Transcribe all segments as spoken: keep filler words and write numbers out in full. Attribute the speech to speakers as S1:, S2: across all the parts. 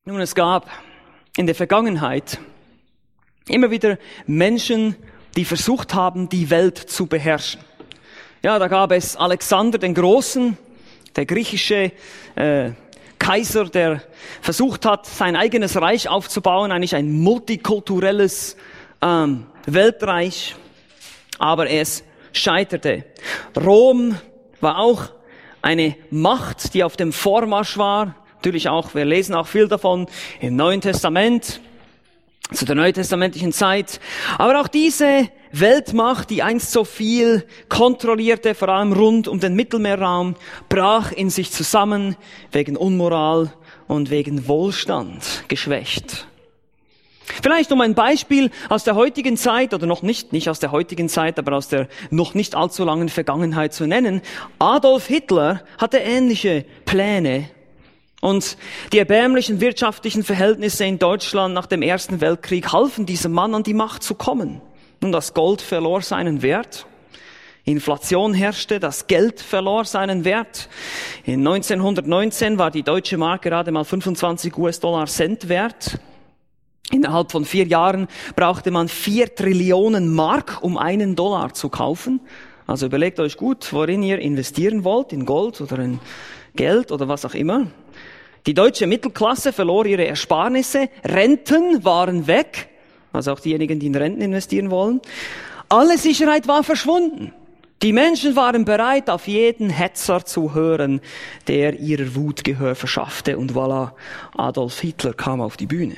S1: Nun, es gab in der Vergangenheit immer wieder Menschen, die versucht haben, die Welt zu beherrschen. Ja, da gab es Alexander den Großen, der griechische äh, Kaiser, der versucht hat, sein eigenes Reich aufzubauen, eigentlich ein multikulturelles ähm, Weltreich, aber es scheiterte. Rom war auch eine Macht, die auf dem Vormarsch war. Natürlich auch, wir lesen auch viel davon im Neuen Testament, zu der neutestamentlichen Zeit. Aber auch diese Weltmacht, die einst so viel kontrollierte, vor allem rund um den Mittelmeerraum, brach in sich zusammen wegen Unmoral und wegen Wohlstand geschwächt. Vielleicht um ein Beispiel aus der heutigen Zeit, oder noch nicht, nicht aus der heutigen Zeit, aber aus der noch nicht allzu langen Vergangenheit zu nennen. Adolf Hitler hatte ähnliche Pläne. Und die erbärmlichen wirtschaftlichen Verhältnisse in Deutschland nach dem Ersten Weltkrieg halfen diesem Mann an die Macht zu kommen. Nun, das Gold verlor seinen Wert. Inflation herrschte, das Geld verlor seinen Wert. In neunzehnhundertneunzehn war die deutsche Mark gerade mal fünfundzwanzig US-Dollar Cent wert. Innerhalb von vier Jahren brauchte man vier Trillionen Mark, um einen Dollar zu kaufen. Also überlegt euch gut, worin ihr investieren wollt, in Gold oder in Geld oder was auch immer. Die deutsche Mittelklasse verlor ihre Ersparnisse, Renten waren weg, also auch diejenigen, die in Renten investieren wollen. Alle Sicherheit war verschwunden. Die Menschen waren bereit, auf jeden Hetzer zu hören, der ihrer Wut Gehör verschaffte. Und voilà, Adolf Hitler kam auf die Bühne.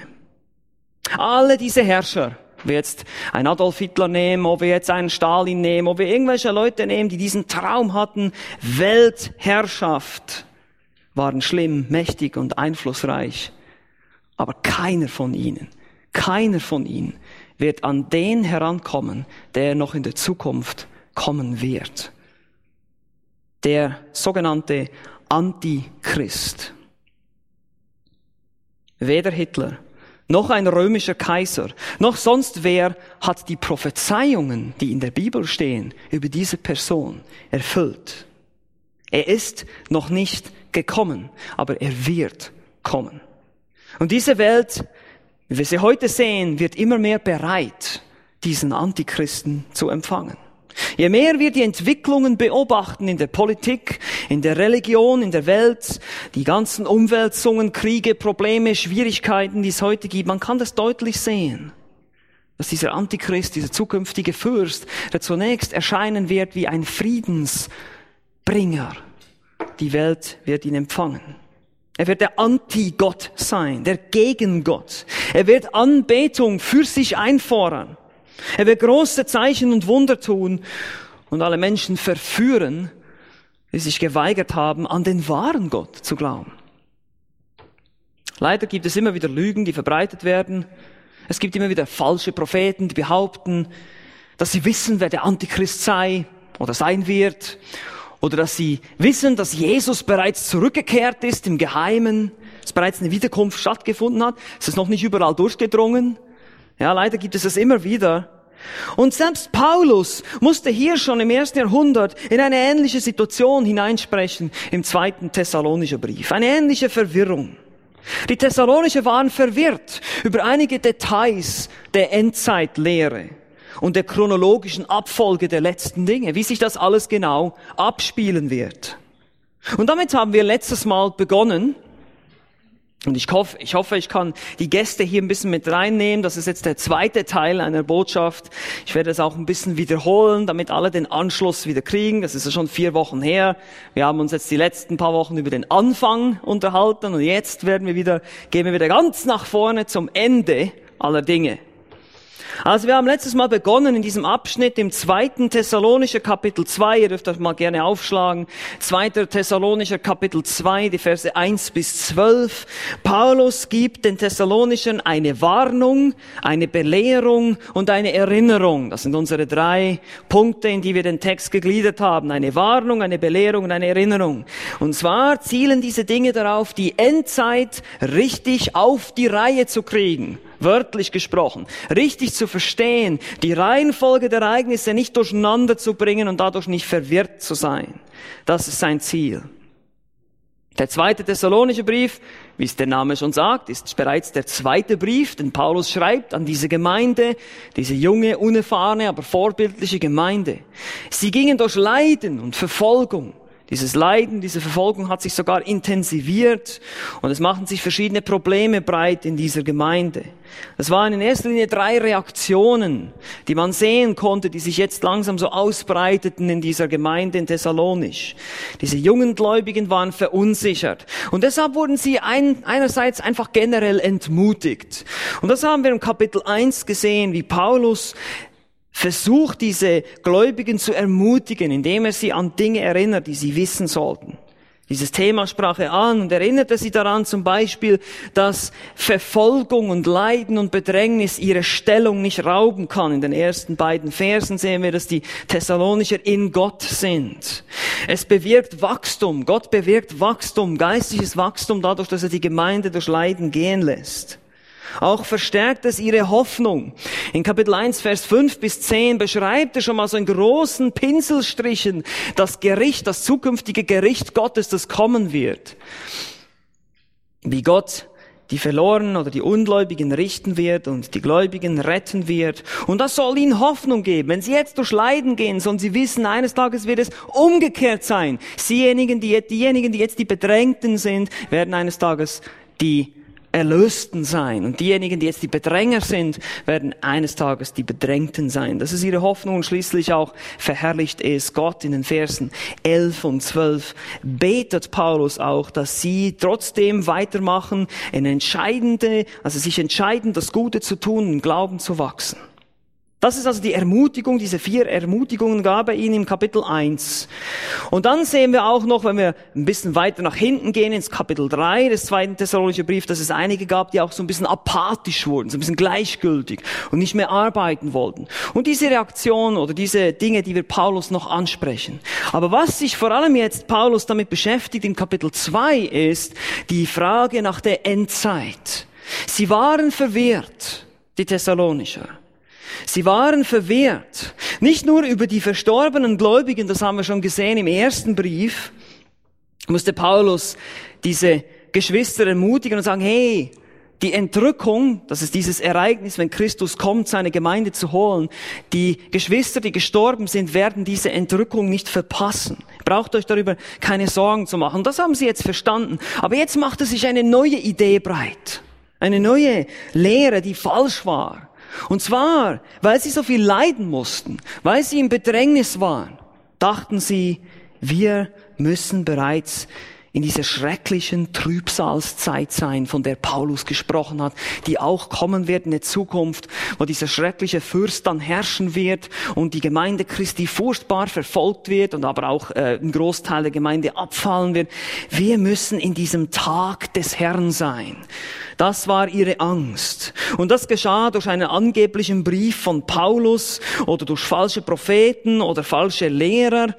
S1: Alle diese Herrscher, ob wir jetzt einen Adolf Hitler nehmen, ob wir jetzt einen Stalin nehmen, ob wir irgendwelche Leute nehmen, die diesen Traum hatten, Weltherrschaft, waren schlimm, mächtig und einflussreich. Aber keiner von ihnen, keiner von ihnen wird an den herankommen, der noch in der Zukunft kommen wird. Der sogenannte Antichrist. Weder Hitler, noch ein römischer Kaiser, noch sonst wer hat die Prophezeiungen, die in der Bibel stehen, über diese Person erfüllt. Er ist noch nicht gekommen, aber er wird kommen. Und diese Welt, wie wir sie heute sehen, wird immer mehr bereit, diesen Antichristen zu empfangen. Je mehr wir die Entwicklungen beobachten in der Politik, in der Religion, in der Welt, die ganzen Umwälzungen, Kriege, Probleme, Schwierigkeiten, die es heute gibt, man kann das deutlich sehen, dass dieser Antichrist, dieser zukünftige Fürst, der zunächst erscheinen wird wie ein Friedensbringer, die Welt wird ihn empfangen. Er wird der Anti-Gott sein, der Gegengott. Er wird Anbetung für sich einfordern. Er wird große Zeichen und Wunder tun und alle Menschen verführen, die sich geweigert haben, an den wahren Gott zu glauben. Leider gibt es immer wieder Lügen, die verbreitet werden. Es gibt immer wieder falsche Propheten, die behaupten, dass sie wissen, wer der Antichrist sei oder sein wird. Oder dass sie wissen, dass Jesus bereits zurückgekehrt ist im Geheimen, dass bereits eine Wiederkunft stattgefunden hat. Es ist noch nicht überall durchgedrungen. Ja, leider gibt es das immer wieder. Und selbst Paulus musste hier schon im ersten Jahrhundert in eine ähnliche Situation hineinsprechen im zweiten Thessalonischer Brief. Eine ähnliche Verwirrung. Die Thessalonicher waren verwirrt über einige Details der Endzeitlehre und der chronologischen Abfolge der letzten Dinge, wie sich das alles genau abspielen wird. Und damit haben wir letztes Mal begonnen. Und ich hoffe, ich hoffe, ich kann die Gäste hier ein bisschen mit reinnehmen. Das ist jetzt der zweite Teil einer Botschaft. Ich werde es auch ein bisschen wiederholen, damit alle den Anschluss wieder kriegen. Das ist ja schon vier Wochen her. Wir haben uns jetzt die letzten paar Wochen über den Anfang unterhalten und jetzt werden wir wieder, gehen wir wieder ganz nach vorne zum Ende aller Dinge. Also wir haben letztes Mal begonnen in diesem Abschnitt im zweiten Thessalonischer Kapitel zwei, ihr dürft euch mal gerne aufschlagen, zweiter Thessalonischer Kapitel zwei, die Verse eins bis zwölf. Paulus gibt den Thessalonichern eine Warnung, eine Belehrung und eine Erinnerung. Das sind unsere drei Punkte, in die wir den Text gegliedert haben. Eine Warnung, eine Belehrung und eine Erinnerung. Und zwar zielen diese Dinge darauf, die Endzeit richtig auf die Reihe zu kriegen. Wörtlich gesprochen, richtig zu verstehen, die Reihenfolge der Ereignisse nicht durcheinander zu bringen und dadurch nicht verwirrt zu sein. Das ist sein Ziel. Der zweite Thessalonische Brief, wie es der Name schon sagt, ist bereits der zweite Brief, den Paulus schreibt an diese Gemeinde, diese junge, unerfahrene, aber vorbildliche Gemeinde. Sie gingen durch Leiden und Verfolgung. Dieses Leiden, diese Verfolgung hat sich sogar intensiviert und es machen sich verschiedene Probleme breit in dieser Gemeinde. Es waren in erster Linie drei Reaktionen, die man sehen konnte, die sich jetzt langsam so ausbreiteten in dieser Gemeinde in Thessalonisch. Diese jungen Gläubigen waren verunsichert und deshalb wurden sie ein, einerseits einfach generell entmutigt. Und das haben wir im Kapitel eins gesehen, wie Paulus versucht, diese Gläubigen zu ermutigen, indem er sie an Dinge erinnert, die sie wissen sollten. Dieses Thema sprach er an und erinnerte sie daran zum Beispiel, dass Verfolgung und Leiden und Bedrängnis ihre Stellung nicht rauben kann. In den ersten beiden Versen sehen wir, dass die Thessalonicher in Gott sind. Es bewirkt Wachstum. Gott bewirkt Wachstum, geistliches Wachstum dadurch, dass er die Gemeinde durch Leiden gehen lässt. Auch verstärkt es ihre Hoffnung. In Kapitel eins, Vers fünf bis zehn beschreibt er schon mal so in großen Pinselstrichen das Gericht, das zukünftige Gericht Gottes, das kommen wird. Wie Gott die Verlorenen oder die Ungläubigen richten wird und die Gläubigen retten wird. Und das soll ihnen Hoffnung geben. Wenn sie jetzt durch Leiden gehen, sollen sie wissen, eines Tages wird es umgekehrt sein. Diejenigen, die, diejenigen, die jetzt die Bedrängten sind, werden eines Tages die Erlösten sein. Und diejenigen, die jetzt die Bedränger sind, werden eines Tages die Bedrängten sein. Das ist ihre Hoffnung und schließlich auch verherrlicht es Gott in den Versen elf und zwölf. Betet Paulus auch, dass sie trotzdem weitermachen, eine entscheidende, also sich entscheiden, das Gute zu tun, im Glauben zu wachsen. Das ist also die Ermutigung, diese vier Ermutigungen gab er ihnen im Kapitel eins. Und dann sehen wir auch noch, wenn wir ein bisschen weiter nach hinten gehen, ins Kapitel drei des zweiten Thessalonischen Briefs, dass es einige gab, die auch so ein bisschen apathisch wurden, so ein bisschen gleichgültig und nicht mehr arbeiten wollten. Und diese Reaktion oder diese Dinge, die wir Paulus noch ansprechen. Aber was sich vor allem jetzt Paulus damit beschäftigt im Kapitel zwei ist die Frage nach der Endzeit. Sie waren verwirrt, die Thessalonicher. Sie waren verwirrt, nicht nur über die verstorbenen Gläubigen, das haben wir schon gesehen im ersten Brief, musste Paulus diese Geschwister ermutigen und sagen, hey, die Entrückung, das ist dieses Ereignis, wenn Christus kommt, seine Gemeinde zu holen, die Geschwister, die gestorben sind, werden diese Entrückung nicht verpassen. Ihr braucht euch darüber keine Sorgen zu machen. Das haben sie jetzt verstanden. Aber jetzt machte sich eine neue Idee breit, eine neue Lehre, die falsch war. Und zwar, weil sie so viel leiden mussten, weil sie im Bedrängnis waren, dachten sie, wir müssen bereits in dieser schrecklichen Trübsalzeit sein, von der Paulus gesprochen hat, die auch kommen wird in der Zukunft, wo dieser schreckliche Fürst dann herrschen wird und die Gemeinde Christi furchtbar verfolgt wird und aber auch äh, ein Großteil der Gemeinde abfallen wird. Wir müssen in diesem Tag des Herrn sein. Das war ihre Angst. Und das geschah durch einen angeblichen Brief von Paulus oder durch falsche Propheten oder falsche Lehrer.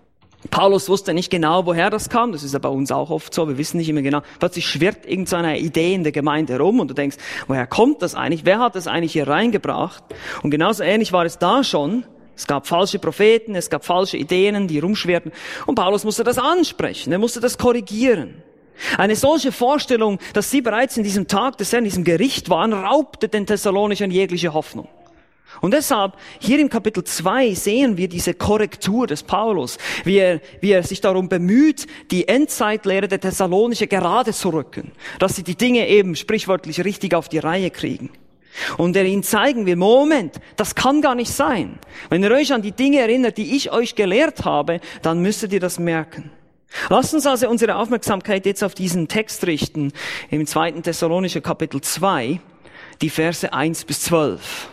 S1: Paulus wusste nicht genau, woher das kam. Das ist ja bei uns auch oft so. Wir wissen nicht immer genau. Plötzlich schwirrt irgendeine Idee in der Gemeinde rum und du denkst, woher kommt das eigentlich? Wer hat das eigentlich hier reingebracht? Und genauso ähnlich war es da schon. Es gab falsche Propheten, es gab falsche Ideen, die rumschwirrten. Und Paulus musste das ansprechen. Er musste das korrigieren. Eine solche Vorstellung, dass sie bereits in diesem Tag des Herrn, in diesem Gericht waren, raubte den Thessalonichern jegliche Hoffnung. Und deshalb, hier im Kapitel zwei sehen wir diese Korrektur des Paulus, wie er, wie er sich darum bemüht, die Endzeitlehre der Thessalonicher gerade zu rücken, dass sie die Dinge eben sprichwörtlich richtig auf die Reihe kriegen. Und er ihnen zeigen will, Moment, das kann gar nicht sein. Wenn ihr euch an die Dinge erinnert, die ich euch gelehrt habe, dann müsstet ihr das merken. Lasst uns also unsere Aufmerksamkeit jetzt auf diesen Text richten, im zweiten Thessalonicher Kapitel zwei, die Verse eins bis zwölf.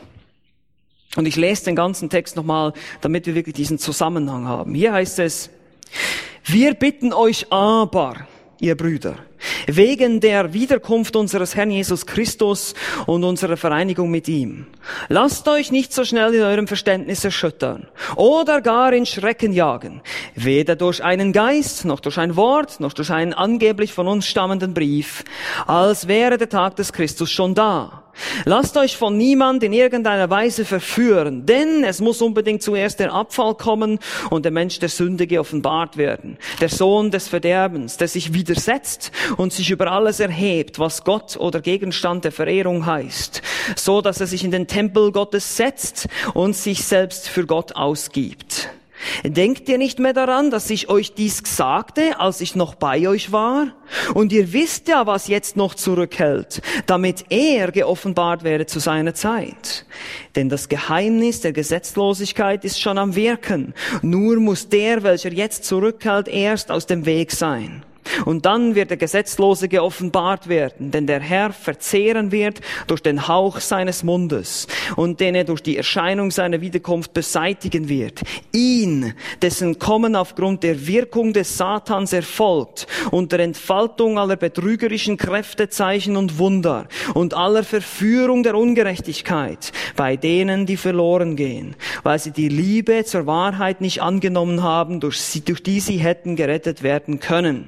S1: Und ich lese den ganzen Text nochmal, damit wir wirklich diesen Zusammenhang haben. Hier heißt es, wir bitten euch aber, ihr Brüder, wegen der Wiederkunft unseres Herrn Jesus Christus und unserer Vereinigung mit ihm. Lasst euch nicht so schnell in eurem Verständnis erschüttern oder gar in Schrecken jagen, weder durch einen Geist, noch durch ein Wort, noch durch einen angeblich von uns stammenden Brief, als wäre der Tag des Christus schon da. Lasst euch von niemand in irgendeiner Weise verführen, denn es muss unbedingt zuerst der Abfall kommen und der Mensch der Sünde geoffenbart werden. Der Sohn des Verderbens, der sich widersetzt und sich über alles erhebt, was Gott oder Gegenstand der Verehrung heißt, so dass er sich in den Tempel Gottes setzt und sich selbst für Gott ausgibt. Denkt ihr nicht mehr daran, dass ich euch dies sagte, als ich noch bei euch war? Und ihr wisst ja, was jetzt noch zurückhält, damit er geoffenbart werde zu seiner Zeit. Denn das Geheimnis der Gesetzlosigkeit ist schon am Wirken. Nur muss der, welcher jetzt zurückhält, erst aus dem Weg sein. Und dann wird der Gesetzlose geoffenbart werden, denn der Herr verzehren wird durch den Hauch seines Mundes und den er durch die Erscheinung seiner Wiederkunft beseitigen wird. Ihn, dessen Kommen aufgrund der Wirkung des Satans erfolgt, unter Entfaltung aller betrügerischen Kräfte, Zeichen und Wunder und aller Verführung der Ungerechtigkeit bei denen, die verloren gehen, weil sie die Liebe zur Wahrheit nicht angenommen haben, durch, sie, durch die sie hätten gerettet werden können.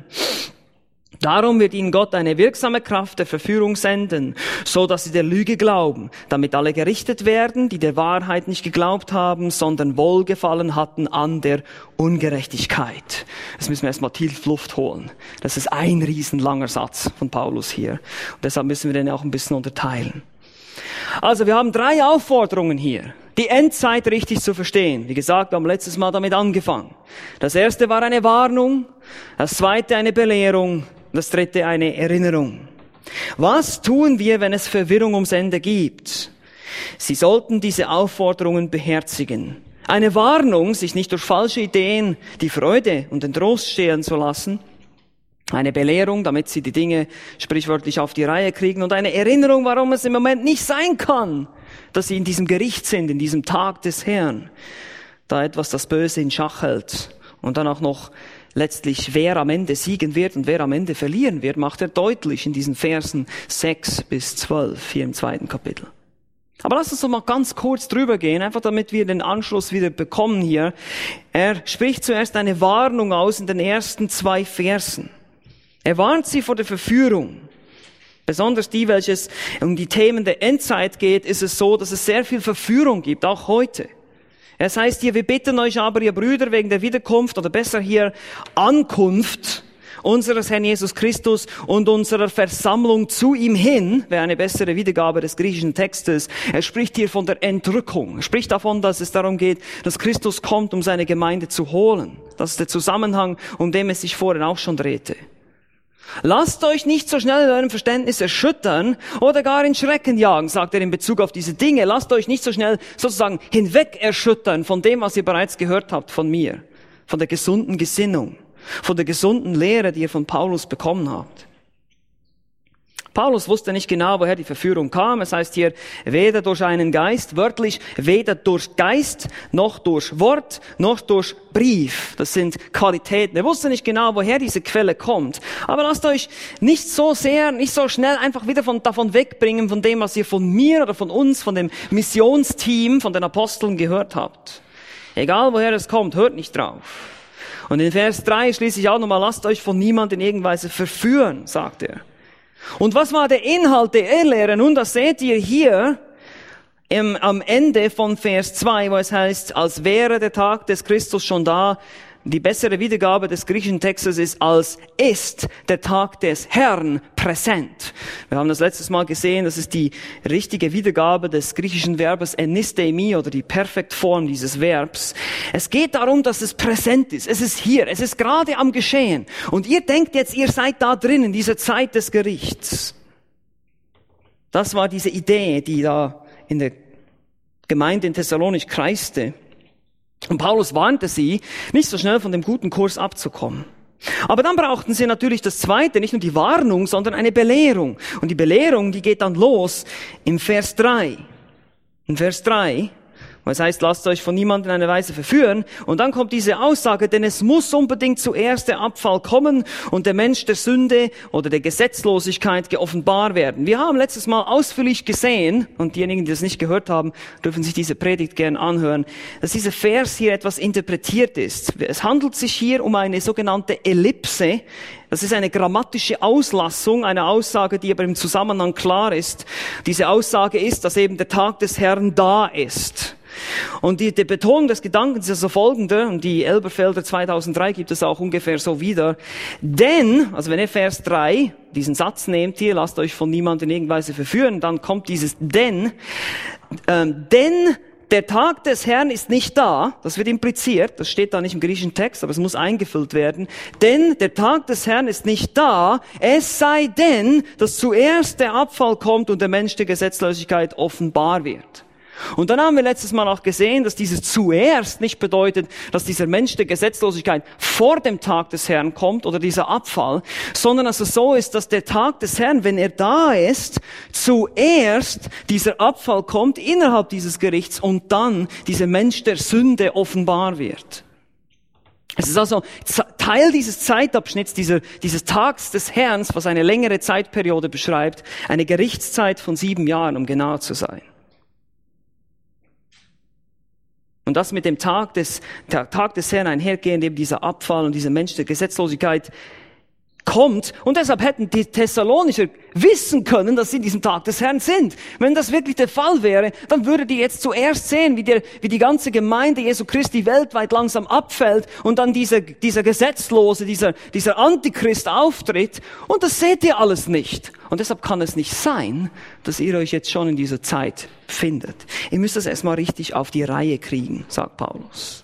S1: Darum wird ihnen Gott eine wirksame Kraft der Verführung senden, so dass sie der Lüge glauben, damit alle gerichtet werden, die der Wahrheit nicht geglaubt haben, sondern Wohlgefallen hatten an der Ungerechtigkeit. Das müssen wir erstmal tief Luft holen. Das ist ein riesenlanger Satz von Paulus hier. Und deshalb müssen wir den auch ein bisschen unterteilen. Also wir haben drei Aufforderungen hier, die Endzeit richtig zu verstehen. Wie gesagt, wir haben letztes Mal damit angefangen. Das erste war eine Warnung, das zweite eine Belehrung, das dritte eine Erinnerung. Was tun wir, wenn es Verwirrung ums Ende gibt? Sie sollten diese Aufforderungen beherzigen. Eine Warnung, sich nicht durch falsche Ideen die Freude und den Trost stehlen zu lassen. Eine Belehrung, damit sie die Dinge sprichwörtlich auf die Reihe kriegen. Und eine Erinnerung, warum es im Moment nicht sein kann, dass sie in diesem Gericht sind, in diesem Tag des Herrn. Da etwas das Böse in Schach hält. Und dann auch noch letztlich, wer am Ende siegen wird und wer am Ende verlieren wird, macht er deutlich in diesen Versen sechs bis zwölf hier im zweiten Kapitel. Aber lass uns doch mal ganz kurz drüber gehen, einfach damit wir den Anschluss wieder bekommen hier. Er spricht zuerst eine Warnung aus in den ersten zwei Versen. Er warnt sie vor der Verführung. Besonders die, welches um die Themen der Endzeit geht, ist es so, dass es sehr viel Verführung gibt, auch heute. Es heißt hier, wir bitten euch aber, ihr Brüder, wegen der Wiederkunft, oder besser hier Ankunft unseres Herrn Jesus Christus und unserer Versammlung zu ihm hin, wäre eine bessere Wiedergabe des griechischen Textes. Er spricht hier von der Entrückung. Er spricht davon, dass es darum geht, dass Christus kommt, um seine Gemeinde zu holen. Das ist der Zusammenhang, um den es sich vorhin auch schon drehte. Lasst euch nicht so schnell in eurem Verständnis erschüttern oder gar in Schrecken jagen, sagt er in Bezug auf diese Dinge. Lasst euch nicht so schnell sozusagen hinweg erschüttern von dem, was ihr bereits gehört habt von mir, von der gesunden Gesinnung, von der gesunden Lehre, die ihr von Paulus bekommen habt. Paulus wusste nicht genau, woher die Verführung kam. Es heißt hier, weder durch einen Geist, wörtlich, weder durch Geist, noch durch Wort, noch durch Brief. Das sind Qualitäten. Er wusste nicht genau, woher diese Quelle kommt. Aber lasst euch nicht so sehr, nicht so schnell einfach wieder von, davon wegbringen, von dem, was ihr von mir oder von uns, von dem Missionsteam, von den Aposteln gehört habt. Egal, woher es kommt, hört nicht drauf. Und in Vers drei schließlich auch nochmal, lasst euch von niemand in irgendeiner Weise verführen, sagt er. Und was war der Inhalt der Irrlehre? Nun, das seht ihr hier im, am Ende von Vers zwei, wo es heißt, als wäre der Tag des Christus schon da. Die bessere Wiedergabe des griechischen Textes ist, als ist der Tag des Herrn präsent. Wir haben das letztes Mal gesehen, das ist die richtige Wiedergabe des griechischen Verbes enistemi oder die Perfektform dieses Verbs. Es geht darum, dass es präsent ist. Es ist hier, es ist gerade am Geschehen. Und ihr denkt jetzt, ihr seid da drin in dieser Zeit des Gerichts. Das war diese Idee, die da in der Gemeinde in Thessalonich kreiste. Und Paulus warnte sie, nicht so schnell von dem guten Kurs abzukommen. Aber dann brauchten sie natürlich das Zweite, nicht nur die Warnung, sondern eine Belehrung. Und die Belehrung, die geht dann los im Vers drei. In Vers drei, Das heißt, lasst euch von niemandem in einer Weise verführen. Und dann kommt diese Aussage, denn es muss unbedingt zuerst der Abfall kommen und der Mensch der Sünde oder der Gesetzlosigkeit geoffenbar werden. Wir haben letztes Mal ausführlich gesehen, und diejenigen, die das nicht gehört haben, dürfen sich diese Predigt gern anhören, dass dieser Vers hier etwas interpretiert ist. Es handelt sich hier um eine sogenannte Ellipse. Das ist eine grammatische Auslassung, eine Aussage, die aber im Zusammenhang klar ist. Diese Aussage ist, dass eben der Tag des Herrn da ist. Und die, die Betonung des Gedankens ist so folgende, und die Elberfelder zweitausenddrei gibt es auch ungefähr so wieder. Denn, also wenn ihr Vers drei, diesen Satz nehmt hier, lasst euch von niemandem in irgendeiner Weise verführen, dann kommt dieses denn, ähm, denn der Tag des Herrn ist nicht da, das wird impliziert, das steht da nicht im griechischen Text, aber es muss eingefüllt werden, denn der Tag des Herrn ist nicht da, es sei denn, dass zuerst der Abfall kommt und der Mensch der Gesetzlosigkeit offenbar wird. Und dann haben wir letztes Mal auch gesehen, dass dieses zuerst nicht bedeutet, dass dieser Mensch der Gesetzlosigkeit vor dem Tag des Herrn kommt oder dieser Abfall, sondern dass es so ist, dass der Tag des Herrn, wenn er da ist, zuerst dieser Abfall kommt innerhalb dieses Gerichts und dann dieser Mensch der Sünde offenbar wird. Es ist also Teil dieses Zeitabschnitts, dieser, dieses Tags des Herrn, was eine längere Zeitperiode beschreibt, eine Gerichtszeit von sieben Jahren, um genau zu sein. Und das mit dem Tag des, Tag des Herrn einhergehend, eben dieser Abfall und dieser Mensch der Gesetzlosigkeit kommt. Und deshalb hätten die Thessalonicher wissen können, dass sie in diesem Tag des Herrn sind. Wenn das wirklich der Fall wäre, dann würde die jetzt zuerst sehen, wie, der, wie die ganze Gemeinde Jesu Christi weltweit langsam abfällt und dann dieser, dieser Gesetzlose, dieser, dieser Antichrist auftritt. Und das seht ihr alles nicht. Und deshalb kann es nicht sein, dass ihr euch jetzt schon in dieser Zeit befindet. Ihr müsst das erstmal richtig auf die Reihe kriegen, sagt Paulus.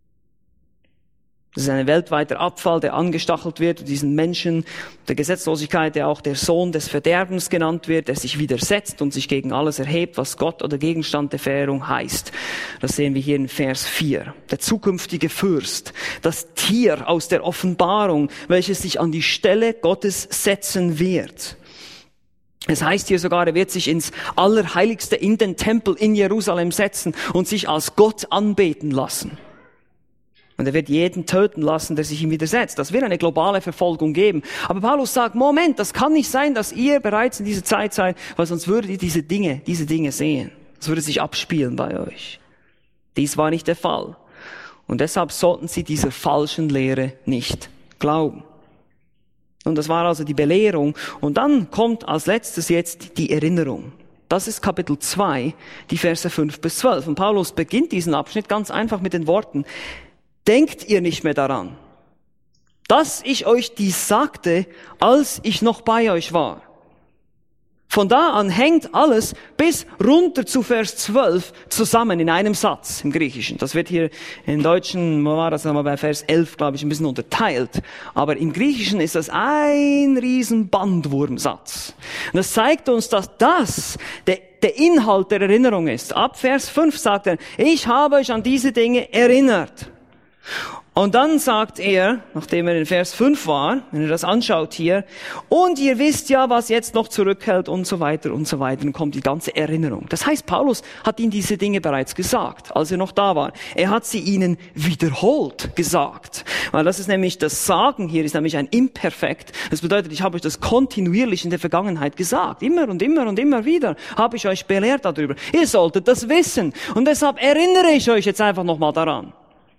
S1: Das ist ein weltweiter Abfall, der angestachelt wird, diesen Menschen der Gesetzlosigkeit, der auch der Sohn des Verderbens genannt wird, der sich widersetzt und sich gegen alles erhebt, was Gott oder Gegenstand der Verehrung heißt. Das sehen wir hier in Vers vier. Der zukünftige Fürst, das Tier aus der Offenbarung, welches sich an die Stelle Gottes setzen wird. Es heißt hier sogar, er wird sich ins Allerheiligste in den Tempel in Jerusalem setzen und sich als Gott anbeten lassen. Und er wird jeden töten lassen, der sich ihm widersetzt. Das wird eine globale Verfolgung geben. Aber Paulus sagt, Moment, das kann nicht sein, dass ihr bereits in dieser Zeit seid, weil sonst würdet ihr diese Dinge, diese Dinge sehen. Das würde sich abspielen bei euch. Dies war nicht der Fall. Und deshalb sollten sie dieser falschen Lehre nicht glauben. Und das war also die Belehrung. Und dann kommt als letztes jetzt die Erinnerung. Das ist Kapitel zwei, die Verse fünf bis zwölf. Und Paulus beginnt diesen Abschnitt ganz einfach mit den Worten: Denkt ihr nicht mehr daran, dass ich euch dies sagte, als ich noch bei euch war? Von da an hängt alles bis runter zu Vers zwölf zusammen in einem Satz im Griechischen. Das wird hier im Deutschen, wo war das nochmal bei Vers elf, glaube ich, ein bisschen unterteilt. Aber im Griechischen ist das ein riesen Bandwurmsatz. Und das zeigt uns, dass das der, der Inhalt der Erinnerung ist. Ab Vers fünf sagt er, ich habe euch an diese Dinge erinnert. Und dann sagt er, nachdem er in Vers fünf war, wenn ihr das anschaut hier, und ihr wisst ja, was jetzt noch zurückhält und so weiter und so weiter, dann kommt die ganze Erinnerung. Das heißt, Paulus hat ihnen diese Dinge bereits gesagt, als er noch da war. Er hat sie ihnen wiederholt gesagt. Weil das ist nämlich, das Sagen hier ist nämlich ein Imperfekt. Das bedeutet, ich habe euch das kontinuierlich in der Vergangenheit gesagt. Immer und immer und immer wieder habe ich euch belehrt darüber. Ihr solltet das wissen. Und deshalb erinnere ich euch jetzt einfach nochmal daran.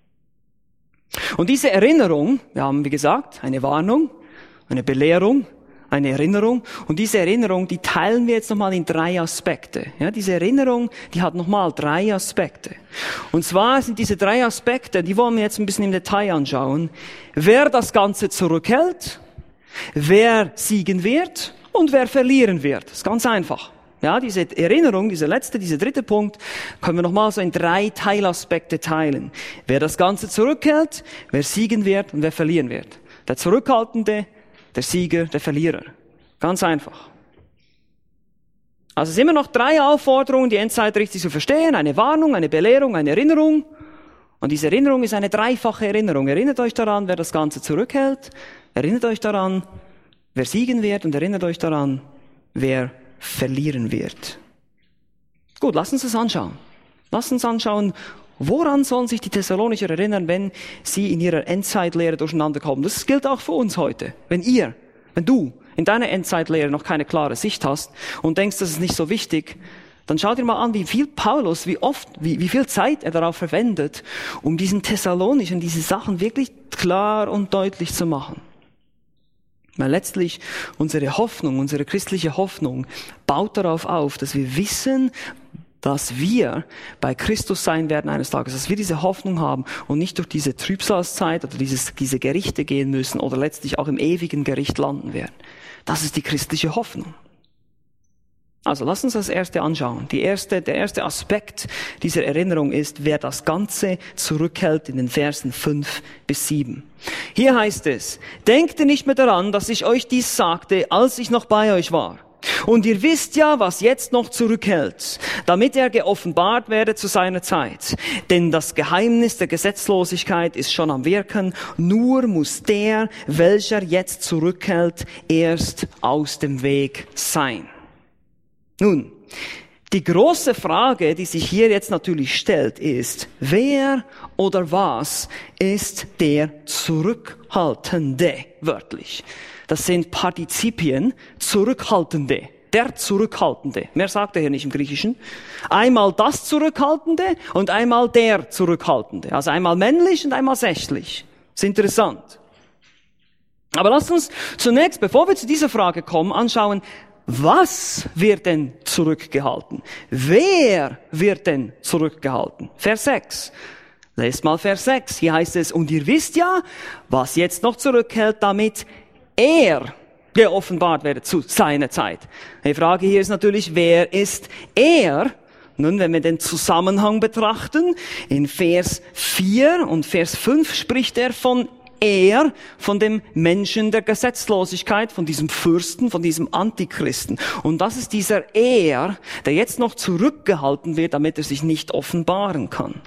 S1: Und diese Erinnerung, wir haben wie gesagt, eine Warnung, eine Belehrung, eine Erinnerung. Und diese Erinnerung, die teilen wir jetzt nochmal in drei Aspekte. Ja, diese Erinnerung, die hat nochmal drei Aspekte. Und zwar sind diese drei Aspekte, die wollen wir jetzt ein bisschen im Detail anschauen. Wer das Ganze zurückhält, wer siegen wird und wer verlieren wird. Das ist ganz einfach. Ja, diese Erinnerung, dieser letzte, dieser dritte Punkt, können wir nochmal so in drei Teilaspekte teilen. Wer das Ganze zurückhält, wer siegen wird und wer verlieren wird. Der Zurückhaltende, der Sieger, der Verlierer. Ganz einfach. Also es sind immer noch drei Aufforderungen, die Endzeit richtig zu verstehen. Eine Warnung, eine Belehrung, eine Erinnerung. Und diese Erinnerung ist eine dreifache Erinnerung. Erinnert euch daran, wer das Ganze zurückhält. Erinnert euch daran, wer siegen wird. Und erinnert euch daran, wer verlieren wird. Gut, lasst uns das anschauen. Lass uns anschauen, woran sollen sich die Thessalonicher erinnern, wenn sie in ihrer Endzeitlehre durcheinander kommen. Das gilt auch für uns heute. Wenn ihr, wenn du in deiner Endzeitlehre noch keine klare Sicht hast und denkst, das ist nicht so wichtig, dann schau dir mal an, wie viel Paulus, wie oft, wie, wie viel Zeit er darauf verwendet, um diesen Thessalonichern diese Sachen wirklich klar und deutlich zu machen. Weil letztlich unsere Hoffnung, unsere christliche Hoffnung baut darauf auf, dass wir wissen, dass wir bei Christus sein werden eines Tages, dass wir diese Hoffnung haben und nicht durch diese Trübsalzeit oder dieses, diese Gerichte gehen müssen oder letztlich auch im ewigen Gericht landen werden. Das ist die christliche Hoffnung. Also lass uns das erste anschauen. Die erste, der erste Aspekt dieser Erinnerung ist, wer das Ganze zurückhält in den Versen fünf bis sieben. Hier heißt es, denkt ihr nicht mehr daran, dass ich euch dies sagte, als ich noch bei euch war. Und ihr wisst ja, was jetzt noch zurückhält, damit er geoffenbart werde zu seiner Zeit. Denn das Geheimnis der Gesetzlosigkeit ist schon am Wirken, nur muss der, welcher jetzt zurückhält, erst aus dem Weg sein. Nun, die große Frage, die sich hier jetzt natürlich stellt, ist, wer oder was ist der Zurückhaltende, wörtlich? Das sind Partizipien, Zurückhaltende, der Zurückhaltende. Mehr sagt er hier nicht im Griechischen. Einmal das Zurückhaltende und einmal der Zurückhaltende. Also einmal männlich und einmal sächlich. Das ist interessant. Aber lasst uns zunächst, bevor wir zu dieser Frage kommen, anschauen, was wird denn zurückgehalten? Wer wird denn zurückgehalten? Vers sechs. Lest mal Vers sechs. Hier heißt es, und ihr wisst ja, was jetzt noch zurückhält, damit er geoffenbart werde zu seiner Zeit. Die Frage hier ist natürlich, wer ist er? Nun, wenn wir den Zusammenhang betrachten, in Vers vier und Vers fünf spricht er von er, von dem Menschen der Gesetzlosigkeit, von diesem Fürsten, von diesem Antichristen. Und das ist dieser Er, der jetzt noch zurückgehalten wird, damit er sich nicht offenbaren kann.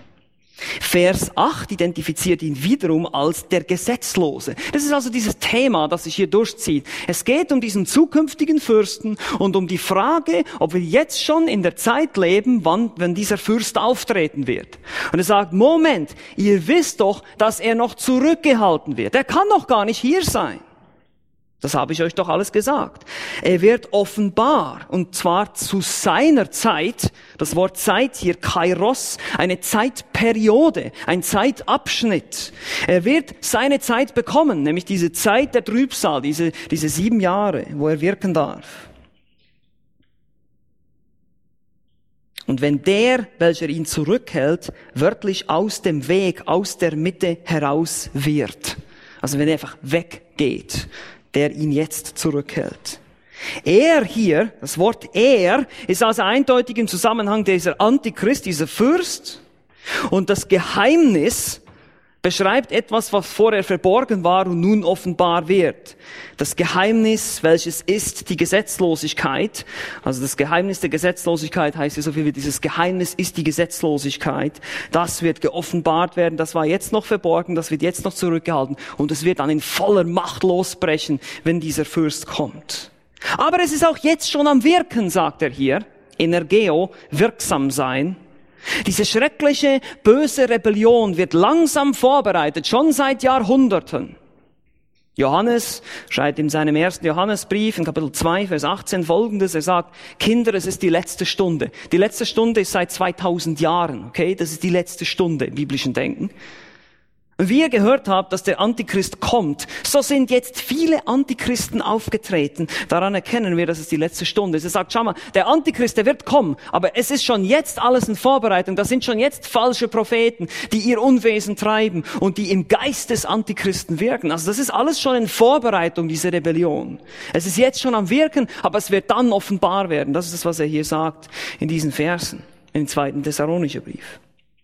S1: Vers acht identifiziert ihn wiederum als der Gesetzlose. Das ist also dieses Thema, das sich hier durchzieht. Es geht um diesen zukünftigen Fürsten und um die Frage, ob wir jetzt schon in der Zeit leben, wann, wenn dieser Fürst auftreten wird. Und er sagt, Moment, ihr wisst doch, dass er noch zurückgehalten wird. Er kann noch gar nicht hier sein. Das habe ich euch doch alles gesagt. Er wird offenbar, und zwar zu seiner Zeit, das Wort Zeit hier, Kairos, eine Zeitperiode, ein Zeitabschnitt. Er wird seine Zeit bekommen, nämlich diese Zeit der Trübsal, diese, diese sieben Jahre, wo er wirken darf. Und wenn der, welcher ihn zurückhält, wörtlich aus dem Weg, aus der Mitte heraus wird, also wenn er einfach weggeht, der ihn jetzt zurückhält. Er hier, das Wort er, ist also eindeutig im Zusammenhang dieser Antichrist, dieser Fürst. Und das Geheimnis beschreibt etwas, was vorher verborgen war und nun offenbar wird. Das Geheimnis, welches ist die Gesetzlosigkeit. Also das Geheimnis der Gesetzlosigkeit heißt ja so viel wie dieses Geheimnis ist die Gesetzlosigkeit. Das wird geoffenbart werden. Das war jetzt noch verborgen, das wird jetzt noch zurückgehalten. Und es wird dann in voller Macht losbrechen, wenn dieser Fürst kommt. Aber es ist auch jetzt schon am Wirken, sagt er hier. Energeo, wirksam sein. Diese schreckliche, böse Rebellion wird langsam vorbereitet, schon seit Jahrhunderten. Johannes schreibt in seinem ersten Johannesbrief in Kapitel zwei, Vers achtzehn folgendes. Er sagt, Kinder, es ist die letzte Stunde. Die letzte Stunde ist seit zweitausend Jahren, okay? Das ist die letzte Stunde im biblischen Denken. Und wie ihr gehört habt, dass der Antichrist kommt, so sind jetzt viele Antichristen aufgetreten. Daran erkennen wir, dass es die letzte Stunde ist. Er sagt, schau mal, der Antichrist, der wird kommen, aber es ist schon jetzt alles in Vorbereitung. Das sind schon jetzt falsche Propheten, die ihr Unwesen treiben und die im Geist des Antichristen wirken. Also das ist alles schon in Vorbereitung, diese Rebellion. Es ist jetzt schon am Wirken, aber es wird dann offenbar werden. Das ist das, was er hier sagt in diesen Versen, im zweiten Thessalonicher Brief.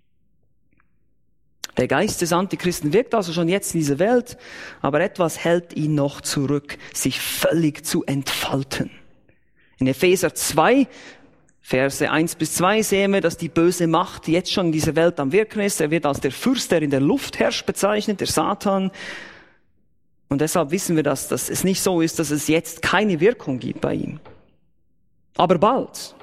S1: Der Geist des Antichristen wirkt also schon jetzt in dieser Welt, aber etwas hält ihn noch zurück, sich völlig zu entfalten. In Epheser zwei, Verse eins bis zwei sehen wir, dass die böse Macht jetzt schon in dieser Welt am Wirken ist. Er wird als der Fürst, der in der Luft herrscht, bezeichnet, der Satan. Und deshalb wissen wir, dass, dass es nicht so ist, dass es jetzt keine Wirkung gibt bei ihm. Aber bald.